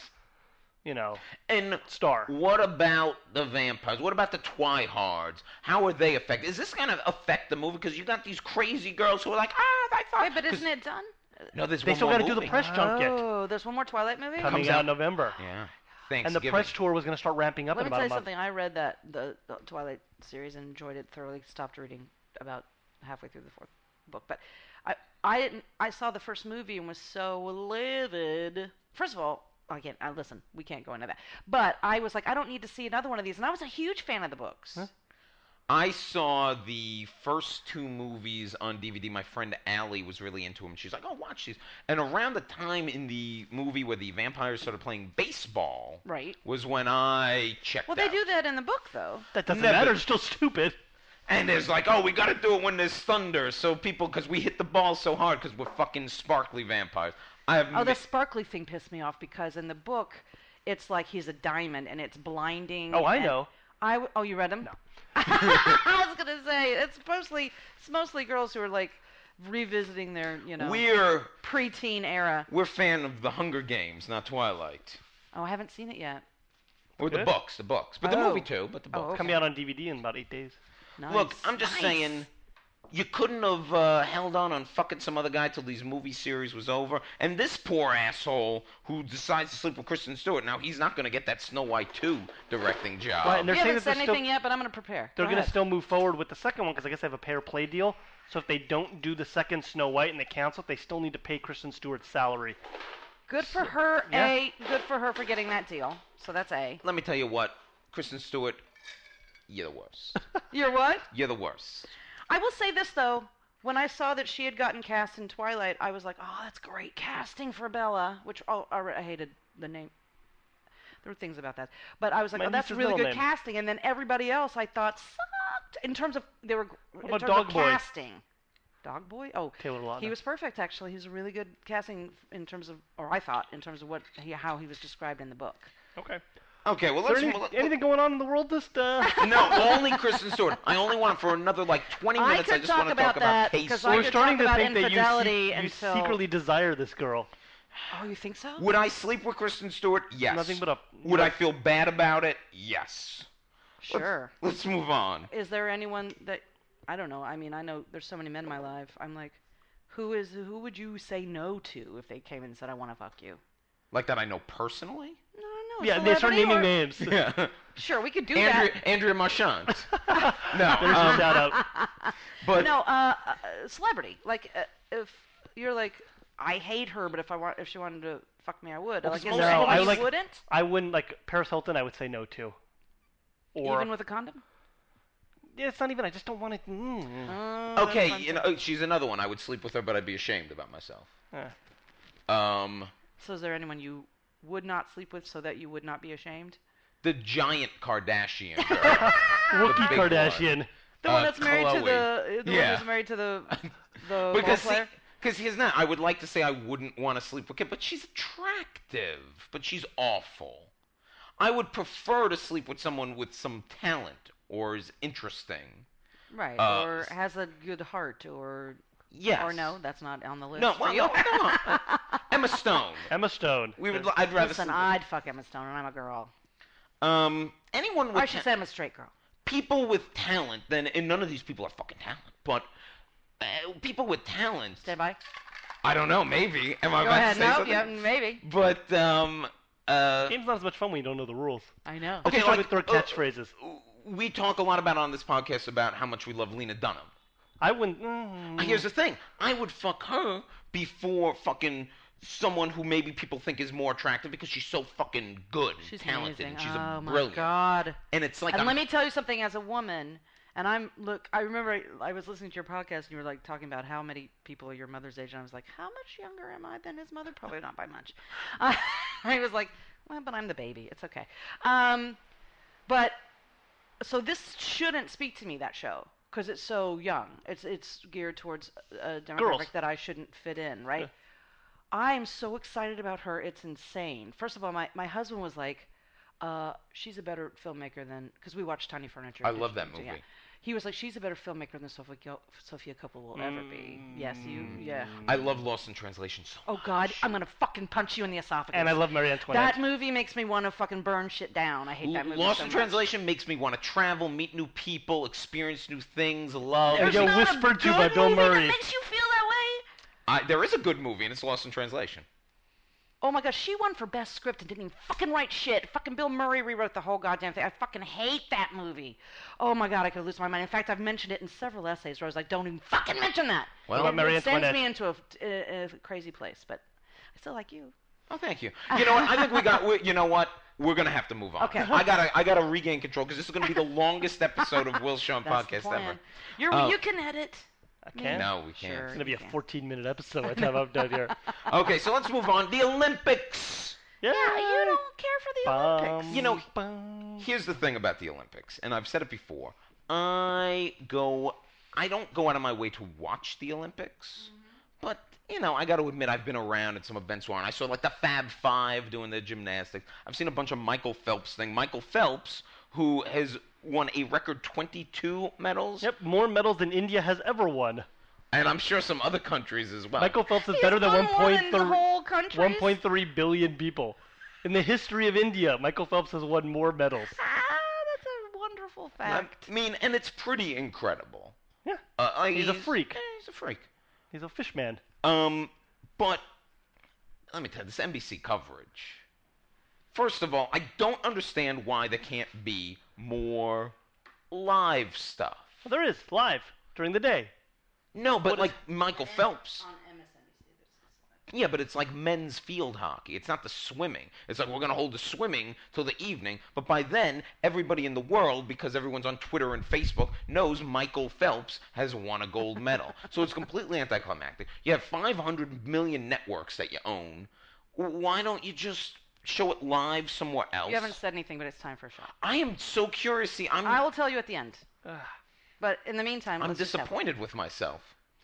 And star. what about the vampires? What about the Twihards? How are they affected? Is this going to affect the movie? Because you got these crazy girls who are like, I thought... Wait, but isn't it done? No, there's They one still more got to do the movie. press junket Oh, there's one more Twilight movie? coming Comes out out- in November. Yeah. Thanksgiving. And the press tour was going to start ramping up Let in me about tell a you month. something. I read that the Twilight series and enjoyed it thoroughly. Stopped reading about halfway through the fourth book, but I didn't. I saw the first movie and was so livid. First of all, again, listen, we can't go into that. But I was like, I don't need to see another one of these, and I was a huge fan of the books. Huh? I saw the first 2 movies on DVD. My friend Allie was really into them. She's like, "Oh, watch these." And around the time in the movie where the vampires started playing baseball, Right. was when I checked Well, out. they do that in the book, though. That doesn't Never. matter. It's still stupid. And there's like, "Oh, we got to do it when there's thunder, so people, because we hit the ball so hard because we're fucking sparkly vampires." I have. Oh, the sparkly thing pissed me off because in the book, it's like he's a diamond and it's blinding. Oh, I and know. Oh, you read them? No. I was gonna say it's mostly girls who are like revisiting their We're preteen era. fan of the Hunger Games, not Twilight. Oh, I haven't seen it yet. Or the Good. books, but the Oh. movie too, but the Oh, books. okay. Coming out on DVD in about 8 days. Nice. Look, I'm just Nice. saying, you couldn't have held on fucking some other guy till these movie series was over. And this poor asshole who decides to sleep with Kristen Stewart, now he's not going to get that Snow White 2 directing job. Right, and You they're saying haven't that said they're still, anything yet, but I'm gonna prepare. they're Go going to ahead. still move forward with the second one because I guess they have a pair play deal. So if they don't do the second Snow White and they cancel it, they still need to pay Kristen Stewart's salary. Good for her. Yeah. Good for her for getting that deal. So that's A. Let me tell you what, Kristen Stewart, you're the worst. You're what? You're the worst. I will say this though. When I saw that she had gotten cast in Twilight, I was like, "Oh, that's great casting for Bella." Which I hated the name. There were things about that, but I was like, My "Oh, that's niece's really middle good name. casting." And then everybody else, I thought, sucked in terms of in about terms of Dog Boy? casting. Dog Boy? Oh, Taylor Lautner. he was perfect actually. He was a really good casting in terms of, or I thought, in terms of how he was described in the book. Okay. Okay, well, Is there let's... anything going on in the world this No, only Kristen Stewart. I only want it for another, 20 I minutes. I could just talk want to about talk about that, Casey. because I We're could starting talk to about think that infidelity you until- secretly desire this girl. Oh, you think so? Would I sleep with Kristen Stewart? Yes. Nothing but a... Would I feel bad about it? Yes. Sure. Let's move on. Is there anyone that I don't know? I mean, I know there's so many men in my life. I'm like, who would you say no to if they came in and said I want to fuck you? Like that I know personally? No. Yeah, they start naming names. Yeah. Sure, we could do Andrea Marchand. There's No. your shout out. But that. No, celebrity. Like, if you're like, I hate her, but if she wanted to fuck me, I would. Well, Like, is no, there I anyone you like- wouldn't? I wouldn't, like, Paris Hilton, I would say no to. Or... Even with a condom? Yeah, it's not even, I just don't want it... That's okay, fun too. she's another one. I would sleep with her, but I'd be ashamed about myself. Eh. So is there anyone you would not sleep with so that you would not be ashamed? The giant Kardashian girl. Wookie big Kardashian. The one that's married to Khloe. the Yeah. one that's married to the ball Because player? here's that. I would like to say I wouldn't want to sleep with her, but she's attractive, but she's awful. I would prefer to sleep with someone with some talent or is interesting. Right, or has a good heart, or Yes. or no, that's not on the list. No, for well, you. no. Emma Stone. Emma Stone. I'd rather Listen, sleep I'd fuck Emma Stone, and I'm a girl. with anyone with I should say I'm a straight girl. people with talent. Then and none of these people are fucking talent, but people with talent. Stand by. I don't know. Maybe. Am I Go about ahead. to say No, something? yeah, maybe. But Game's not as much fun when you don't know the rules. I know. Let's Okay, just try like, to throw catchphrases. we talk a lot about on this podcast about how much we love Lena Dunham. I wouldn't... Here's the thing. I would fuck her before fucking someone who maybe people think is more attractive because she's so fucking good and She's talented amazing. and she's oh my brilliant. God. And it's like And let me tell you something. As a woman, and I remember I was listening to your podcast, and you were like talking about how many people are your mother's age, and I was like, how much younger am I than his mother? Probably not by much. I was like, well, but I'm the baby. It's okay. But so this shouldn't speak to me, that show, because it's so young. It's geared towards a demographic Girls. that I shouldn't fit in, right? Yeah. I'm so excited about her. It's insane. First of all, my husband was like, she's a better filmmaker than, because we watched Tiny Furniture. I love that movie. Yeah. He was like, she's a better filmmaker than Sophia Coppola will ever be. Yes, yeah. I love Lost in Translation so Oh God, I'm gonna fucking punch you in the esophagus. And I love Marie Antoinette. that movie makes me want to fucking burn shit down. I hate that movie Lost so in much. Translation makes me want to travel, meet new people, experience new things, love. There's Yo, not a Whispered to good by Bill movie Murray. That makes you feel that way. There is a good movie, and it's Lost in Translation. Oh my gosh, she won for best script and didn't even fucking write shit. Fucking Bill Murray rewrote the whole goddamn thing. I fucking hate that movie. Oh my god, I could lose my mind. In fact, I've mentioned it in several essays where I was like, don't even fucking mention that. Well, Marie it sends Antoinette? me into a crazy place, but I still like you. Oh, thank you. You know what? I think you know what? We're gonna have to move on. Okay. I gotta regain control because this is gonna be the longest episode of Will Sean That's the podcast plan. ever. You can edit. I can't. No, we can't. Sure. It's gonna be a Okay. 14-minute episode by the time I'm done here. Okay, so let's move on. The Olympics. Yeah, Yeah, you don't care for the Olympics. You know, Here's the thing about the Olympics, and I've said it before. I don't go out of my way to watch the Olympics, but I got to admit I've been around at some events where I saw like the Fab Five doing the gymnastics. I've seen a bunch of Michael Phelps thing. Michael Phelps, who has won a record 22 medals, Yep, more medals than India has ever won. and I'm sure some other countries as well. Michael Phelps is He's better than won one in the whole countries? 1.3 billion people. In the history of India, Michael Phelps has won more medals. That's a wonderful fact. I mean, and it's pretty incredible. Yeah, he's a freak. He's a freak. He's a fish man. But let me tell you, this NBC coverage. First of all, I don't understand why there can't be more live stuff. Well, there is, live, during the day. No, but What like Michael Phelps. On MSNBC. Yeah, but it's like men's field hockey. It's not the swimming. It's like we're going to hold the swimming till the evening, but by then, everybody in the world, because everyone's on Twitter and Facebook, knows Michael Phelps has won a gold medal. So it's completely anticlimactic. You have 500 million networks that you own. Why don't you just show it live somewhere else? You haven't said anything, but it's time for a shot. I am so curious. See, I will tell you at the end. But in the meantime, I'm let's just have disappointed with myself.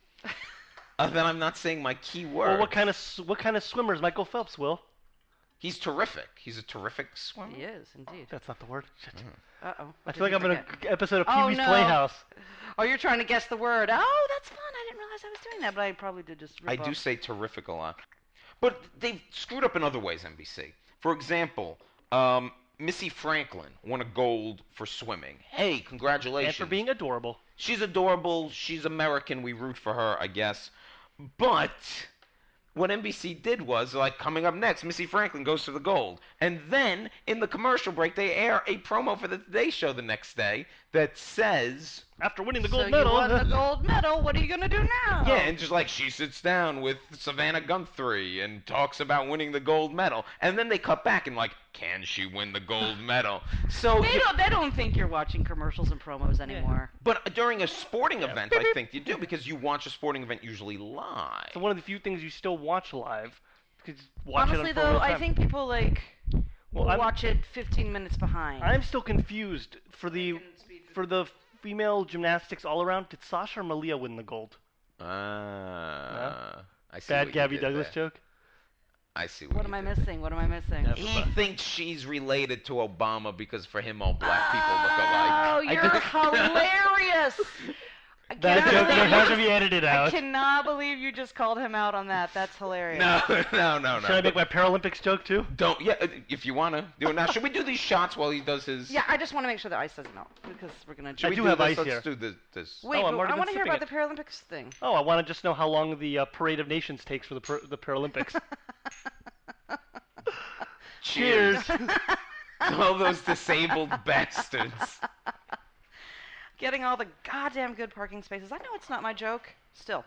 That I'm not saying my key word. Well, what kind of swimmer is Michael Phelps, Will? He's terrific. He's a terrific swimmer. He is, indeed. That's not the word. Shit. Uh-oh. I feel like I'm in an episode of Pee Oh, Wee's no. Playhouse. Oh, you're trying to guess the word. Oh, that's fun. I didn't realize I was doing that, but I probably did just I rip do off. say terrific a lot. But they've screwed up in other ways, NBC. For example, Missy Franklin won a gold for swimming. Hey, And congratulations. for being adorable. She's adorable. She's American. We root for her, I guess. But what NBC did was, like, coming up next, Missy Franklin goes for the gold. And then, in the commercial break, they air a promo for the Today Show the next day that says... After winning the So gold medal. you won the gold medal. What are you going to do now? Yeah, and just like she sits down with Savannah Guthrie and talks about winning the gold medal. And then they cut back and like, can she win the gold medal? So They don't think you're watching commercials and promos anymore. But during a sporting event, I think you do, because you watch a sporting event usually live. It's one of the few things you still watch live. Because watch Honestly, it on though, real I time. think people Well, I'm- watch it 15 minutes behind. I'm still confused for the female gymnastics all around. Did Sasha or Malia win the gold? I see Bad what you Gabby did Douglas there. joke. I see what What you am I did. missing? What am I missing? Yeah. He thinks she's related to Obama because for him all black people look alike. Oh, you're hilarious! I That cannot joke believe- has to be edited I out. cannot believe you just called him out on that. That's hilarious. No. Should I make my Paralympics joke too? Don't. Yeah, if you wanna do it now. Should we do these shots while he does his? Yeah, I just want to make sure the ice doesn't melt because we're gonna. Should we do do have this? ice Let's here. do this. Wait, Oh, I'm but already I been want to hear sipping about the Paralympics thing. Oh, I want to just know how long the Parade of Nations takes for the Paralympics. Cheers. All those disabled bastards. Getting all the goddamn good parking spaces. I know it's not my joke. Still.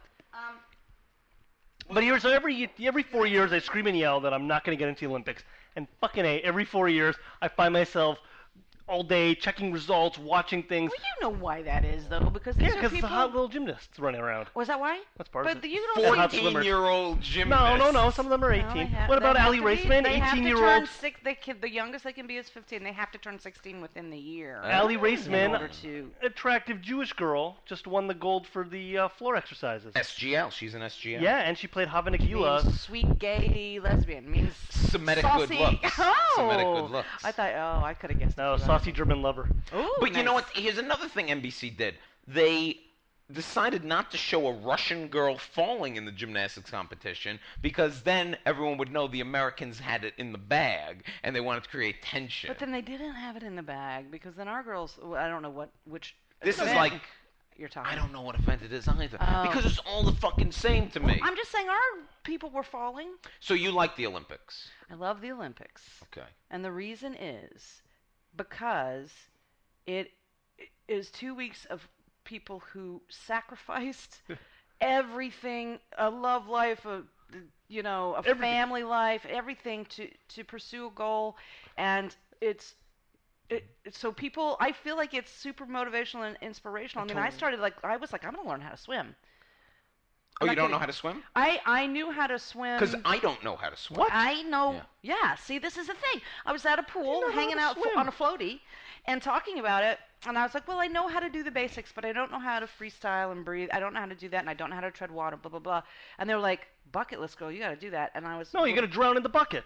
But so every 4 years I scream and yell that I'm not going to get into the Olympics, and fucking A, every 4 years I find myself all day checking results, watching things. Well, you know why that is, though, because these Yeah, are because it's people. the hot little gymnasts running around. Was that why? That's part But of it. you don't And hot think. swimmers. 14-year-old gymnast. No. Some of them are 18. No, they have- What about they have Ali to be- Raceman, They have to 18-year-old? turn six. The youngest they can be is 15. They have to turn 16 within the year. Ali in Raceman, order to. attractive Jewish girl, just won the gold for the floor exercises. SGL. She's an SGL. Yeah, and she played Hava Nagila. Means sweet gay lesbian means Semitic saucy. good looks. Oh, Semitic good looks. I thought. Oh, I could have guessed. No, that. saucy German lover. Ooh, But you know nice. what? Here's another thing NBC did. They decided not to show a Russian girl falling in the gymnastics competition because then everyone would know the Americans had it in the bag and they wanted to create tension. But then they didn't have it in the bag because then our girls. I don't know which. This is event- like you're talking. I don't know what event it is either. Oh. Because it's all the fucking same to me. I'm just saying our people were falling. So you like the Olympics? I love the Olympics. Okay. And the reason is because it is 2 weeks of people who sacrificed everything, a love life, a Everything. family life, everything to pursue a goal. And so people, I feel like it's super motivational and inspirational. I mean, I was like, I'm going to learn how to swim. Oh, I'm you not don't know kidding. how to swim? I knew how to swim. Because I don't know how to swim. What? I know. Yeah. Yeah. See, this is the thing. I was at a pool, know how hanging to out swim. on a floaty, and talking about it. And I was like, well, I know how to do the basics, but I don't know how to freestyle and breathe. I don't know how to do that, and I don't know how to tread water, blah, blah, blah. And they were like, bucket list girl, you got to do that. And I was... No, you're going to drown in the bucket.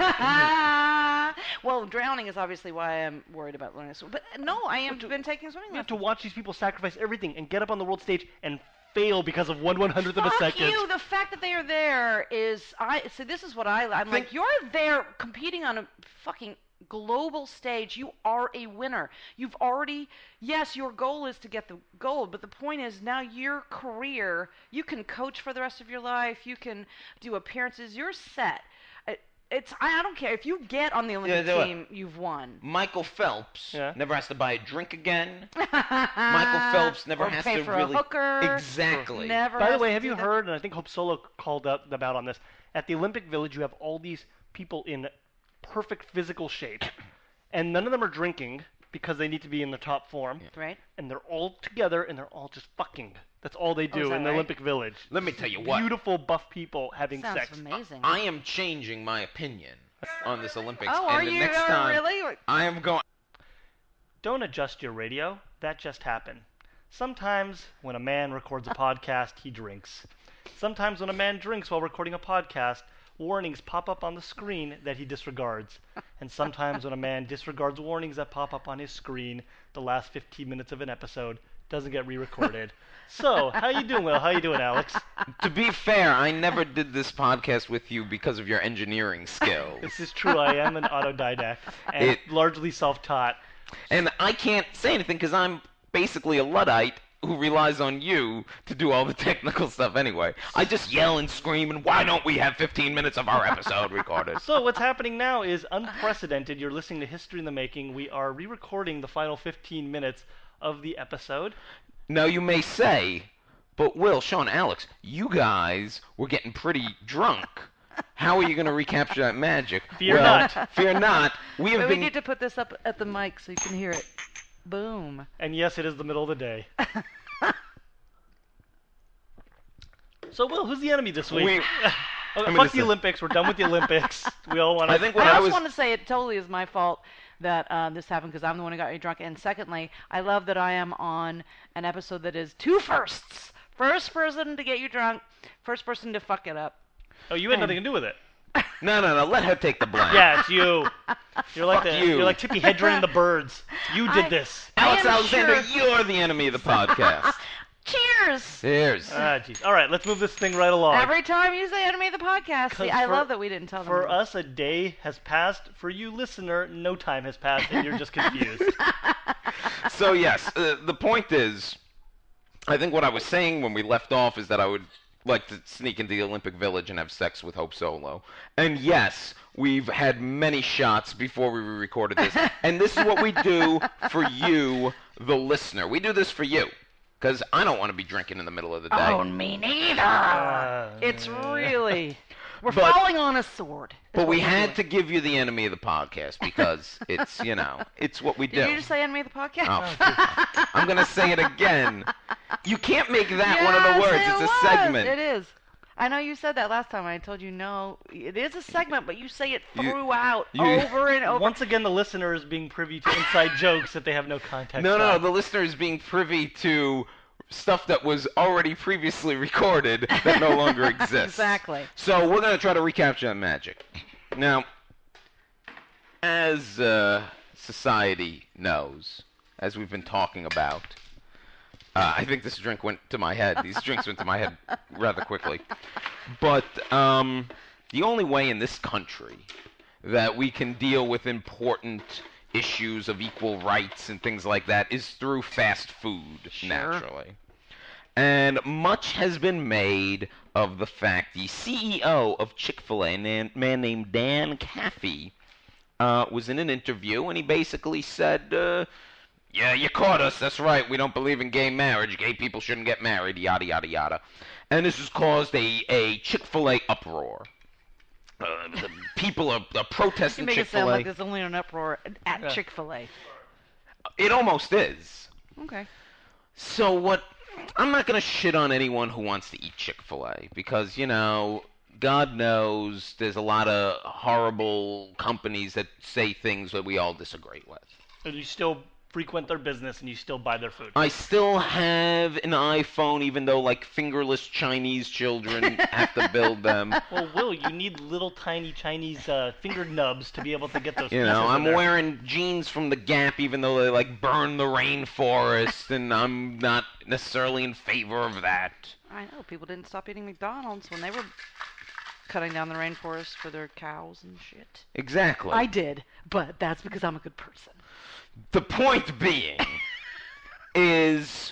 Well, drowning is obviously why I'm worried about learning to swim. But no, I have been taking swimming You have lessons. to watch these people sacrifice everything and get up on the world stage and fail because of 1/100th of a Fuck second. you. The fact that they are there is... So this is what I'm like, you're there competing on a fucking global stage. You are a winner. You've already... Yes, your goal is to get the gold, but the point is now your career, you can coach for the rest of your life. You can do appearances. You're set. I don't care. If you get on the Olympic team, you've won. Michael Phelps Yeah. never has to buy a drink again. Michael Phelps never Or has pay to for really... a hooker. Exactly. Never By the has way, to have do you that. heard, and I think Hope Solo called out about on this, at the Olympic Village you have all these people in perfect physical shape, and none of them are drinking because they need to be in their top form, Right? and they're all together and they're all just fucking. That's all they do is that in the right? Olympic Village. Let me tell you what. Beautiful buff people having Sounds sex. amazing. I am changing my opinion on this Olympics. Oh, and are the you next time really? I am going... Don't adjust your radio. That just happened. Sometimes when a man records a podcast, he drinks. Sometimes when a man drinks while recording a podcast, warnings pop up on the screen that he disregards. And sometimes when a man disregards warnings that pop up on his screen, the last 15 minutes of an episode doesn't get re-recorded. So, how you doing, Will? How you doing, Alex? To be fair, I never did this podcast with you because of your engineering skills. This is true. I am an autodidact and largely self-taught. And I can't say anything because I'm basically a Luddite who relies on you to do all the technical stuff anyway. I just yell and scream, and why don't we have 15 minutes of our episode recorded? So what's happening now is unprecedented. You're listening to History in the Making. We are re-recording the final 15 minutes of the episode. Now you may say, but Will, Sean, Alex, you guys were getting pretty drunk. How are you going to recapture that magic? Fear not. Fear not. We have But been... we need to put this up at the mic so you can hear it. Boom. And yes, it is the middle of the day. So, Will, who's the enemy this week? We- Okay, mean, fuck this the is- Olympics. We're done with the Olympics. We all want to... I think what I I also was... want to say it totally is my fault that this happened because I'm the one who got you drunk. And secondly, I love that I am on an episode that is two firsts. First person to get you drunk, first person to fuck it up. Oh, you had nothing to do with it. No, let her take the blame. Yeah, it's you. You're like Fuck you. You're like Tippi Hedren and the Birds. You did this. Alex I am Alexander, sure- you're the enemy of the podcast. Cheers! Cheers. Ah, jeez. All right, let's move this thing right along. Every time you say enemy of the podcast, see, 'Cause I for- love that we didn't tell them. For us, a day has passed. For you, listener, no time has passed, and you're just confused. So yes, the point is, I think what I was saying when we left off is that I would like to sneak into the Olympic Village and have sex with Hope Solo. And yes, we've had many shots before we recorded this. And this is what we do for you, the listener. We do this for you. Because I don't want to be drinking in the middle of the day. Oh, me neither. It's really... We're But- falling on a sword. is But what we we're had doing. to give you the enemy of the podcast because it's, it's what we do. Did you just say enemy of the podcast? Oh, I'm going to say it again. You can't make that one of the Yes, words. it It's a was. segment. It is. I know you said that last time. I told you no. It is a segment, but you say it You- throughout, you- over and over. Once again, the listener is being privy to inside jokes that they have no context No, of. the listener is being privy to stuff that was already previously recorded that no longer exists. Exactly. So we're going to try to recapture that magic. Now, as society knows, as we've been talking about, I think this drink went to my head. These drinks went to my head rather quickly. But the only way in this country that we can deal with important issues of equal rights and things like that is through fast food, Sure. naturally. And much has been made of the fact the CEO of Chick-fil-A, a man named Dan Caffey, was in an interview, and he basically said, yeah, you caught us, that's right, we don't believe in gay marriage, gay people shouldn't get married, yada, yada, yada. And this has caused a Chick-fil-A uproar. The people are You protesting make it Chick-fil-A. sound like there's only an uproar at Yeah. Chick-fil-A. It almost is. Okay. So what? I'm not gonna shit on anyone who wants to eat Chick-fil-A because God knows there's a lot of horrible companies that say things that we all disagree with. And you still frequent their business and you still buy their food. I still have an iPhone, even though like fingerless Chinese children have to build them. Well, Will, you need little tiny Chinese fingered nubs to be able to get those. You pieces know, in I'm there. wearing jeans from the Gap, even though they like burn the rainforest, and I'm not necessarily in favor of that. I know. People didn't stop eating McDonald's when they were cutting down the rainforest for their cows and shit. Exactly. I did, but that's because I'm a good person. The point being is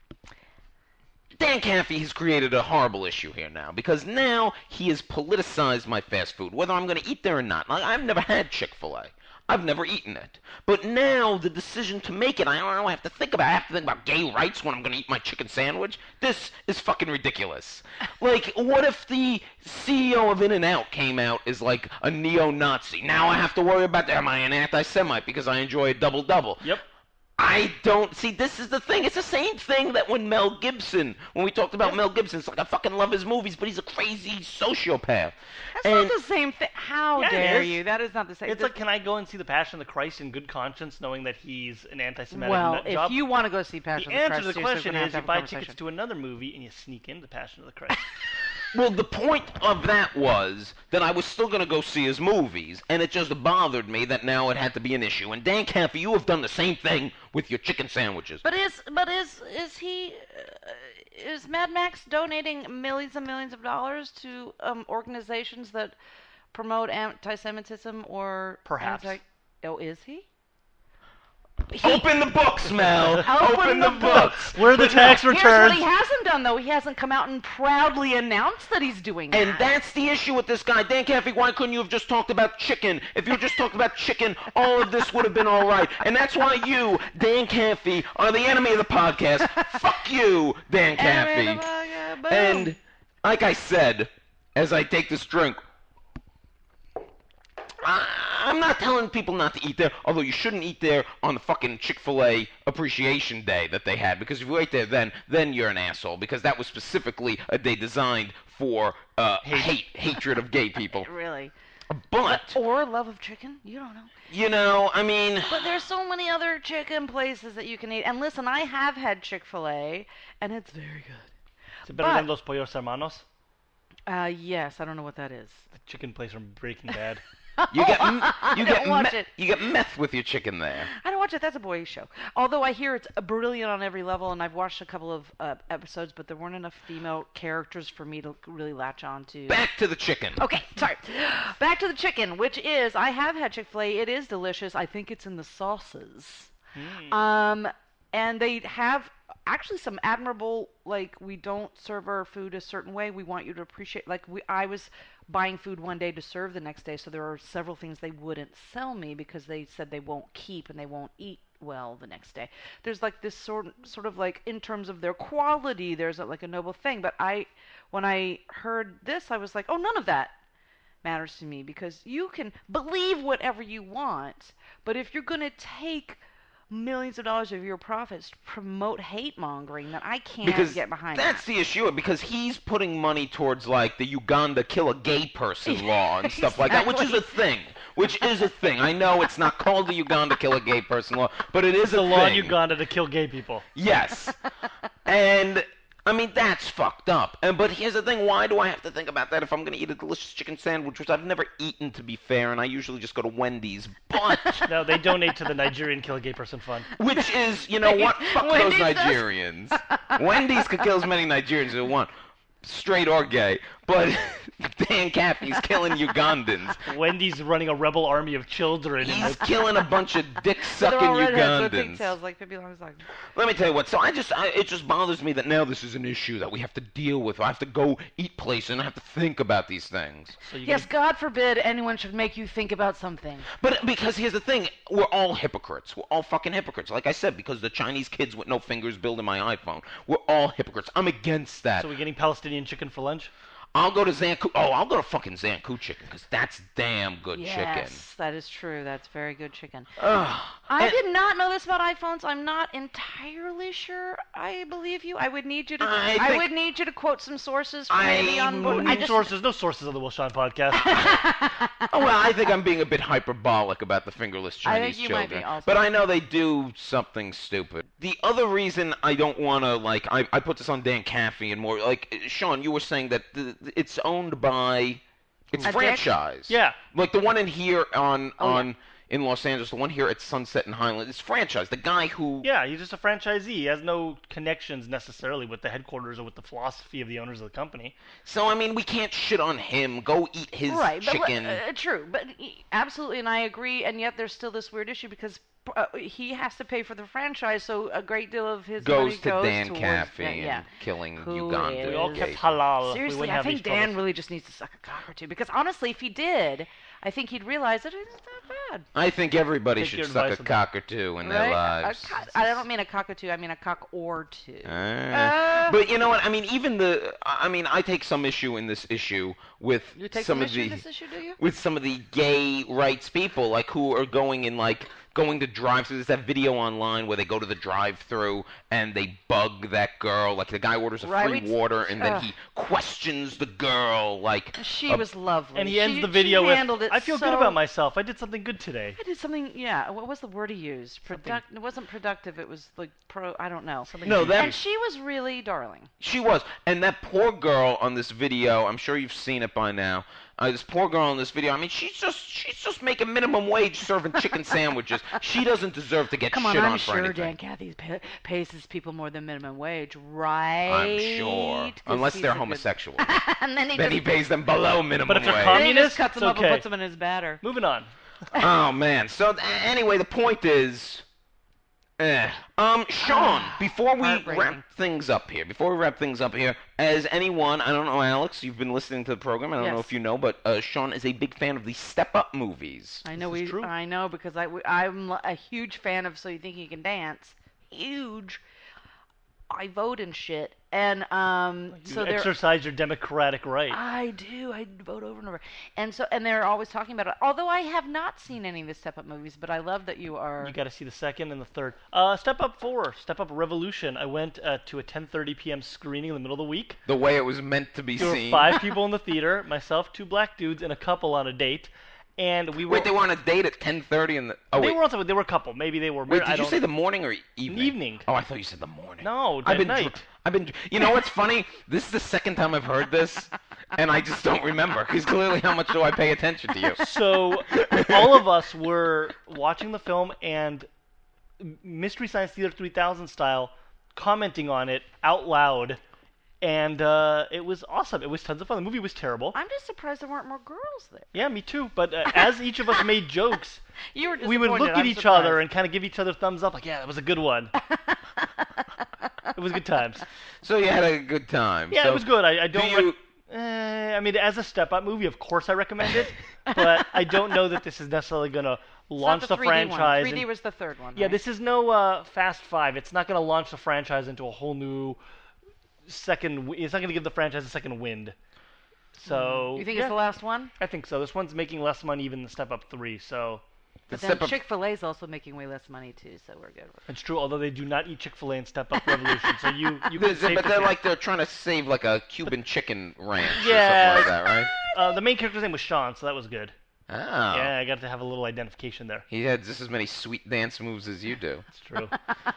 Dan Caffey has created a horrible issue here now because now he has politicized my fast food, whether I'm going to eat there or not. Like, I've never had Chick-fil-A. I've never eaten it. But now the decision to make it, I don't know, I have to think about it. I have to think about gay rights when I'm going to eat my chicken sandwich. This is fucking ridiculous. Like, what if the CEO of In-N-Out came out as like a neo-Nazi? Now I have to worry about, am I an anti-Semite because I enjoy a double-double? Yep. I don't see. This is the thing. It's the same thing that when we talked about Mel Gibson, it's like I fucking love his movies, but he's a crazy sociopath. That's And- not the same thing. How Yeah, it dare is. you? That is not the same. It's like, can I go and see The Passion of the Christ in good conscience, knowing that he's an anti-Semitic well, nut if job? you want to go see Passion The of the answer Christ, to the seriously, question we're gonna is have you to have a buy tickets to another movie and you sneak into Passion of the Christ. Well, the point of that was that I was still going to go see his movies, and it just bothered me that now it had to be an issue. And Dan Caffey, you have done the same thing with your chicken sandwiches. But is Mad Max donating millions and millions of dollars to organizations that promote anti-Semitism or Perhaps. Oh, is he? Open the books, Mel. Open the books. Where are the But no, tax Here's returns? what he hasn't done, though. He hasn't come out and proudly announced that he's doing that. And that's the issue with this guy. Dan Caffey, why couldn't you have just talked about chicken? If you had just talked about chicken, all of this would have been all right. And that's why you, Dan Caffey, are the enemy of the podcast. Fuck you, Dan Caffey. Boom. And like I said, as I take this drink, I'm not telling people not to eat there, although you shouldn't eat there on the fucking Chick-fil-A Appreciation Day that they had, because if you ate there then you're an asshole, because that was specifically a day designed for hatred of gay people. Really. But, Or love of chicken? You don't know. I mean... But there's so many other chicken places that you can eat. And listen, I have had Chick-fil-A, and it's very good. Is it better But- than Los Pollos Hermanos? Yes, I don't know what that is. The chicken place from Breaking Bad. You get I don't watch it. you get meth with your chicken there. I don't watch it. That's a boys' show. Although I hear it's brilliant on every level, and I've watched a couple of episodes, but there weren't enough female characters for me to really latch on to. Back to the chicken. Okay, sorry. Back to the chicken, which is, I have had Chick-fil-A. It is delicious. I think it's in the sauces. And they have actually some admirable, like, we don't serve our food a certain way. We want you to appreciate, like, I was buying food one day to serve the next day, so there are several things they wouldn't sell me because they said they won't keep and they won't eat well the next day. There's like this sort of like, in terms of their quality, there's like a noble thing. But when I heard this, I was like, oh, none of that matters to me, because you can believe whatever you want, but if you're going to take millions of dollars of your profits to promote hate mongering, then I can't get behind that's that. the issue, because he's putting money towards like the Uganda kill a gay person law and stuff like that, which is a thing. I know it's not called the Uganda kill a gay person law, but it is a The law in thing. Uganda to kill gay people. Yes. And I mean, that's fucked up. But here's the thing, why do I have to think about that if I'm going to eat a delicious chicken sandwich, which I've never eaten, to be fair, and I usually just go to Wendy's, but... No, they donate to the Nigerian Kill a Gay Person Fund. Which is, you know what? Fuck Wendy's those does. Nigerians. Wendy's could kill as many Nigerians as they want, straight or gay. but Dan Caffey's killing Ugandans. Wendy's running a rebel army of children. He's killing a bunch of dick-sucking They're all redheads with Ugandans. pigtails like Pippi Longstocking. Let me tell you what. So it just bothers me that now this is an issue that we have to deal with. I have to go eat places and I have to think about these things. So Yes, God forbid anyone should make you think about something. But because here's the thing, we're all hypocrites. We're all fucking hypocrites. Like I said, because the Chinese kids with no fingers building my iPhone, we're all hypocrites. I'm against that. So we're getting Palestinian chicken for lunch? I'll go to Zanku. Oh, I'll go to fucking Zanku chicken because that's damn good chicken. Yes, that is true. That's very good chicken. Ugh. I And- did not know this about iPhones. I'm not entirely sure I believe you. I would need you to. I I think- would need you to quote some sources for I me on board. would I need just, Sources, no sources on the Will Sean podcast. Oh, well, I think I'm being a bit hyperbolic about the fingerless I Chinese think you might children. be also. But I know they do something stupid. The other reason I don't want to, like, I put this on Dan Caffey and more, like, Sean, you were saying that it's owned by, it's A dick? franchise. Yeah. Like the one in here on yeah. in Los Angeles, the one here at Sunset and Highland, it's franchise. The guy who Yeah, he's just a franchisee. He has no connections necessarily with the headquarters or with the philosophy of the owners of the company. So I mean, we can't shit on him. Go eat his right, chicken. But, true, but absolutely, and I agree. And yet, there's still this weird issue because he has to pay for the franchise, so a great deal of his money goes to Dan towards, Caffey yeah. and killing Who Uganda. is- We all Yeah. kept halal. we Seriously, wouldn't I have think these Dan troubles. really just needs to suck a cock or two. Because honestly, if he did, I think he'd realize that it's not bad. I think everybody Take should your suck a advice on cock or two in their Right? lives. I don't mean a cock or two. I mean a cock or two. But you know what? I mean, I take some issue in this issue with You take some some of issue the with this issue, do you? with some of the gay rights people, like who are going to drive-through. There's that video online where they go to the drive-through and they bug that girl. Like the guy orders a Right, free water and then ugh. he questions the girl. Like She was lovely. And he ends She- the video she with, handled it I feel good so- about myself. I did something good today. I did something. Yeah. What was the word he used? It wasn't productive. It was like pro. I don't know. No, that And she was really darling. She was. And that poor girl on this video, I'm sure you've seen it by now. This poor girl in this video, I mean, she's just making minimum wage serving chicken sandwiches. She doesn't deserve to get Come shit on, on I'm for sure anything. Dan Cathy pays his people more than minimum wage, right? I'm sure. 'Cause Unless he's they're a good- homosexual. and then he Then just, he pays them below minimum But if they're wage. then he just communists, cuts them it's up and okay. puts them in his batter. Moving on. Oh, man. So, anyway, the point is... Sean, before we Heartbreaking. wrap things up here, as anyone, I don't know, Alex, you've been listening to the program, I don't know Yes. if you know, but Sean is a big fan of the Step Up movies. I know This is true. I know because I'm a huge fan of So You Think You Can Dance. Huge. I vote and shit, and so You they're. exercise your democratic right. I do. I vote over and over, and they're always talking about it. Although I have not seen any of the Step Up movies, but I love that you are. You got to see the second and the third. Step Up 4, Step Up Revolution. I went to a 10:30 p.m. screening in the middle of the week. The way it was meant to be There were seen. 5 people in the theater, myself, 2 black dudes, and a couple on a date. And we were. Wait, they were on a date at 10:30 in the... Oh, They wait. were also. They were a couple. Maybe they were. Wait, I did you don't- say the morning or evening? Evening. Oh, I thought you said the morning. No, I've at been, night. You know what's funny? This is the second time I've heard this, and I just don't remember, because clearly how much do I pay attention to you? So all of us were watching the film and Mystery Science Theater 3000 style, commenting on it out loud, and it was awesome. It was tons of fun. The movie was terrible. I'm just surprised there weren't more girls there. Yeah, me too. But as each of us made jokes, You were we would look disappointed, at I'm each other surprised. and kind of give each other thumbs up, like, yeah, that was a good one. It was good times. So you had a good time. Yeah, so it was good. I don't. you- I mean, as a step-up movie, of course I recommend it, but I don't know that this is necessarily going to It's not launch the 3D franchise. One. 3D and- was the third one. Yeah, right? this is no Fast 5. It's not going to launch the franchise into a whole new second. It's not going to give the franchise a second wind. So You think yeah, it's the last one? I think so. This one's making less money even than Step Up 3. So But Step then Up- Chick-fil-A's also making way less money too, so we're good. it's true. Although they do not eat Chick-fil-A and Step Up Revolution, so you can But save they're trying to save like a Cuban chicken ranch Yeah. or something like that, right? the main character's name was Sean, so that was good. Oh. Yeah, I got to have a little identification there. He had just as many sweet dance moves as you do. It's true.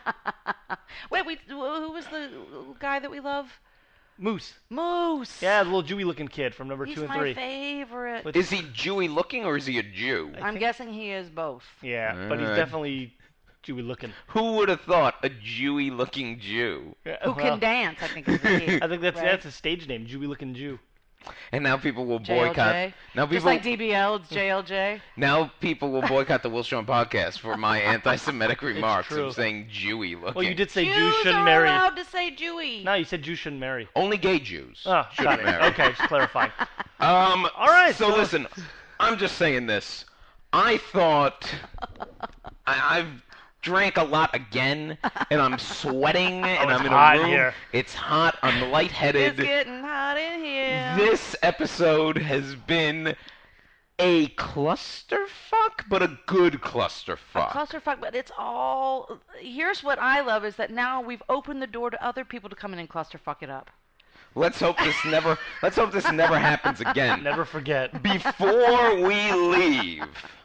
Wait, who was the guy that we love? Moose. Moose. Yeah, the little Jewy-looking kid from number He's 2 and my 3. favorite. But- Is he Jewy looking or is he a Jew? I'm guessing he is both. Yeah, but he's Alright. definitely Jewy-looking. Who would have thought a Jewy looking Jew? Yeah, Who well, can dance? I think is the key. I think that's right? that's his stage name, Jewy-looking Jew. And now people will boycott. JLJ. Now people, Just like DBL, it's JLJ. now people will boycott the Will Sean podcast for my anti-Semitic remarks true. of saying Jewy looking. Well, you did say Jews Jews shouldn't are marry. allowed to say Jewy. No, you said Jews shouldn't marry. Only gay Jews Oh, got shouldn't it. marry. Okay, just clarifying. All right, So so- listen, I'm just saying this. I thought I've drank a lot again, and I'm sweating, and it's I'm in hot a room. here. It's hot. I'm lightheaded. It's getting hot in here. This episode has been a clusterfuck, but a good clusterfuck. Clusterfuck, but it's all. Here's what I love is that now we've opened the door to other people to come in and clusterfuck it up. Let's hope this never happens again. Never forget. Before we leave.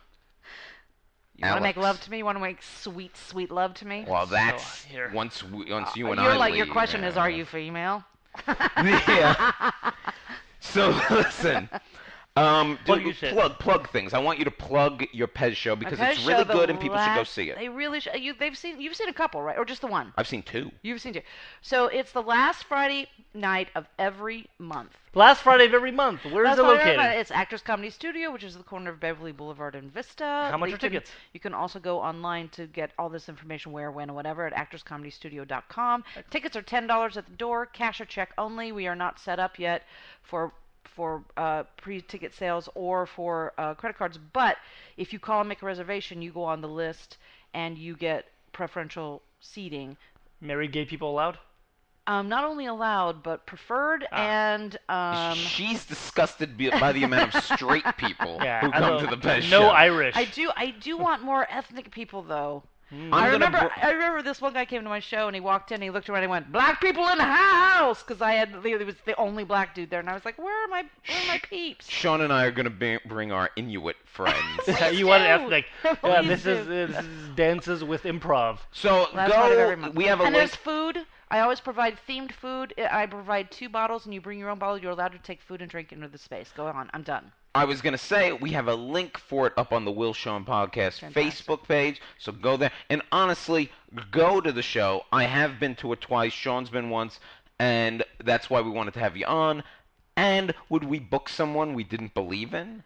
You want to make Alex. love to me? You want to make sweet, sweet love to me? Well, that's here. once you and You're I like leave. your question yeah. is, are you female? Yeah. So listen. Plug your shit. Plug things. I want you to plug your Pez show because Okay, it's really show the good and people should go last- see it. They really should. You've seen a couple, right? Or just the one? I've seen 2. You've seen two. So it's the last Friday night of every month. Last Friday of every month. Where is Last it Friday located? night, it's Actors Comedy Studio, which is at the corner of Beverly Boulevard and Vista. How much You are can- tickets? You can also go online to get all this information, where, when, and whatever, at actorscomedystudio.com. Tickets are $10 at the door, cash or check only. We are not set up yet for pre-ticket sales or for credit cards, but if you call and make a reservation, you go on the list and you get preferential seating. Married gay people allowed? Not only allowed, but preferred, and She's disgusted by the amount of straight people Yeah, who I come know. to the Pez No show. Irish. I do want more ethnic people though. I'm I gonna remember this one guy came to my show and he walked in, he looked around and he went, "Black people in the house," because he was the only black dude there, and I was like, where are my peeps? Sean and I are going to bring our Inuit friends. You want an do. ethnic. Yeah, Please this is dances with improv. So Last Friday of every go. month. We have a and link. there's food. I always provide themed food. I provide 2 bottles, and you bring your own bottle. You're allowed to take food and drink into the space. Go on. I'm done. I was going to say, we have a link for it up on the Will Sean Podcast Fantastic. Facebook page, so go there. And honestly, go to the show. I have been to it twice. Sean's been once, and that's why we wanted to have you on. And would we book someone we didn't believe in?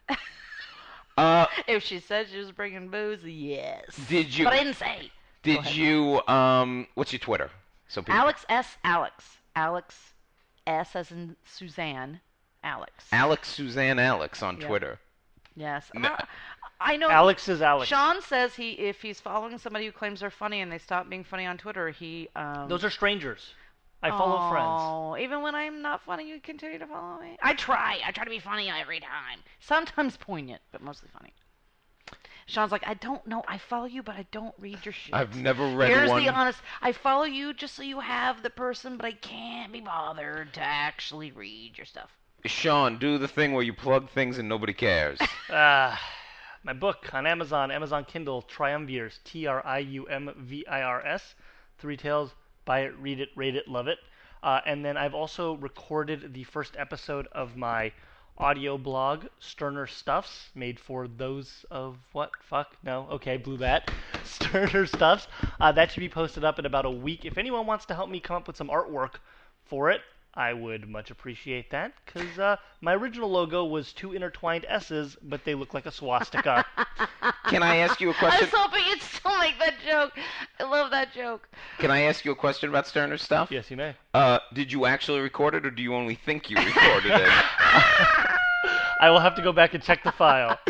If she said she was bringing booze, yes. Did you? But I didn't say. Did you? What's your Twitter? So people. Alex S. Alex S. as in Suzanne. Alex Suzanne Alex on Yeah. Twitter. Yes. No. I know. Alex is Alex. Sean says if he's following somebody who claims they're funny and they stop being funny on Twitter, he Those are strangers. I follow friends. Oh, even when I'm not funny, you continue to follow me. I try to be funny every time. Sometimes poignant, but mostly funny. Sean's like, I don't know. I follow you, but I don't read your shit. I've never read Here's one. the honest. I follow you just so you have the person, but I can't be bothered to actually read your stuff. Sean, do the thing where you plug things and nobody cares. My book on Amazon Kindle, Triumvirs, Triumvirs, 3 Tales, buy it, read it, rate it, love it. And then I've also recorded the first episode of my audio blog, Sterner Stuffs, made for those of what? Fuck? No? Okay, blew that. Sterner Stuffs. That should be posted up in about a week. If anyone wants to help me come up with some artwork for it, I would much appreciate that, because my original logo was 2 intertwined S's, but they look like a swastika. Can I ask you a I question? was hoping you'd still make that joke. I love that joke. Can I ask you a question about Sterner stuff? Yes, you may. Did you actually record it, or do you only think you recorded it? I will have to go back and check the file.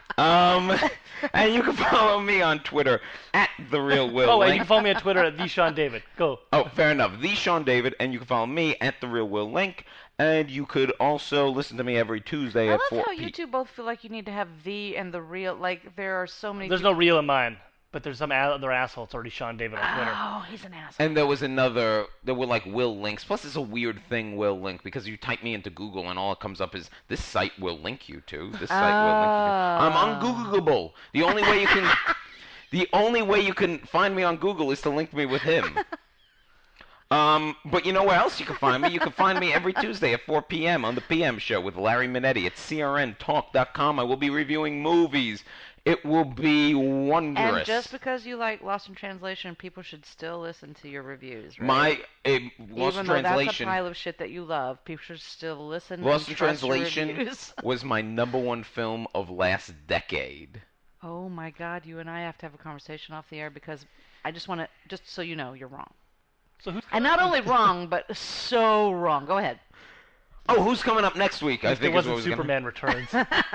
And you can follow me on Twitter at The Real Will Oh, and you Link. can follow me on Twitter at TheSeanDavid. Go. Oh, fair enough. The Sean David, and you can follow me at The Real Will Link. And you could also listen to me every Tuesday I at love 4 how you p.m. two both feel like you need to have the and the real. Like, there are so many. There's no real in mine, but there's some other asshole. It's already Sean David on Twitter. Oh, he's an asshole. And there were like Will links. Plus, it's a weird thing, Will link, because you type me into Google and all it comes up is, this site will link you to. This site will link you to. I'm ungoogleable. The only way you can find me on Google is to link me with him. But you know where else you can find me? You can find me every Tuesday at 4 p.m. on the PM show with Larry Minetti at crntalk.com. I will be reviewing movies It will be wondrous. And just because you like Lost in Translation, people should still listen to your reviews, right? Lost in Even though that's a Translation. pile of shit that you love, people should still listen Lost and in trust your Translation reviews. was my #1 film of last decade. Oh my God, you and I have to have a conversation off the air because I just want to, just so you know, you're wrong. So who's And not only wrong, but so wrong. Go ahead. Oh, who's coming up next week? I if think it is what wasn't was Superman Returns?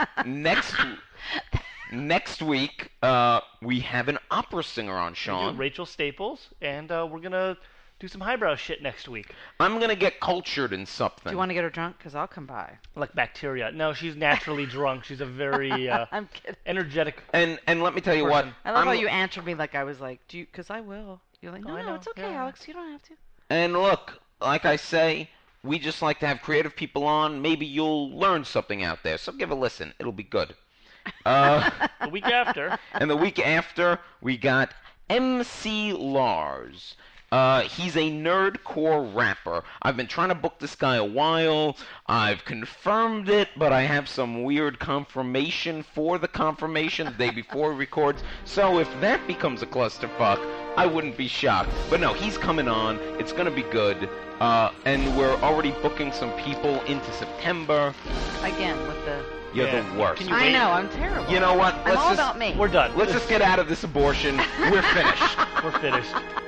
Next week, we have an opera singer on, We Sean. do Rachel Staples, and we're gonna do some highbrow shit next week, I'm gonna get cultured in something. Do you want to get her drunk? Because I'll come by. like bacteria. No, she's naturally drunk. She's a very I'm kidding. energetic. And let me tell you what. Person. I love I'm- how you answered me like I was like, do you? Because I will. You're like, Oh, no, I no, know. it's okay, Yeah. Alex. You don't have to. And look, like I say, we just like to have creative people on. Maybe you'll learn something out there. So give a listen. It'll be good. The week after, And the week after, we got MC Lars. He's a nerdcore rapper. I've been trying to book this guy a while. I've confirmed it, but I have some weird confirmation for the confirmation the day before he records. So if that becomes a clusterfuck, I wouldn't be shocked. But no, he's coming on. It's going to be good. And we're already booking some people into September. Again, with the. You're Yeah. the worst. Can you I wait? know, I'm terrible. You know what? I'm all about me. we're done. Let's just get out of this abortion. We're finished. We're finished.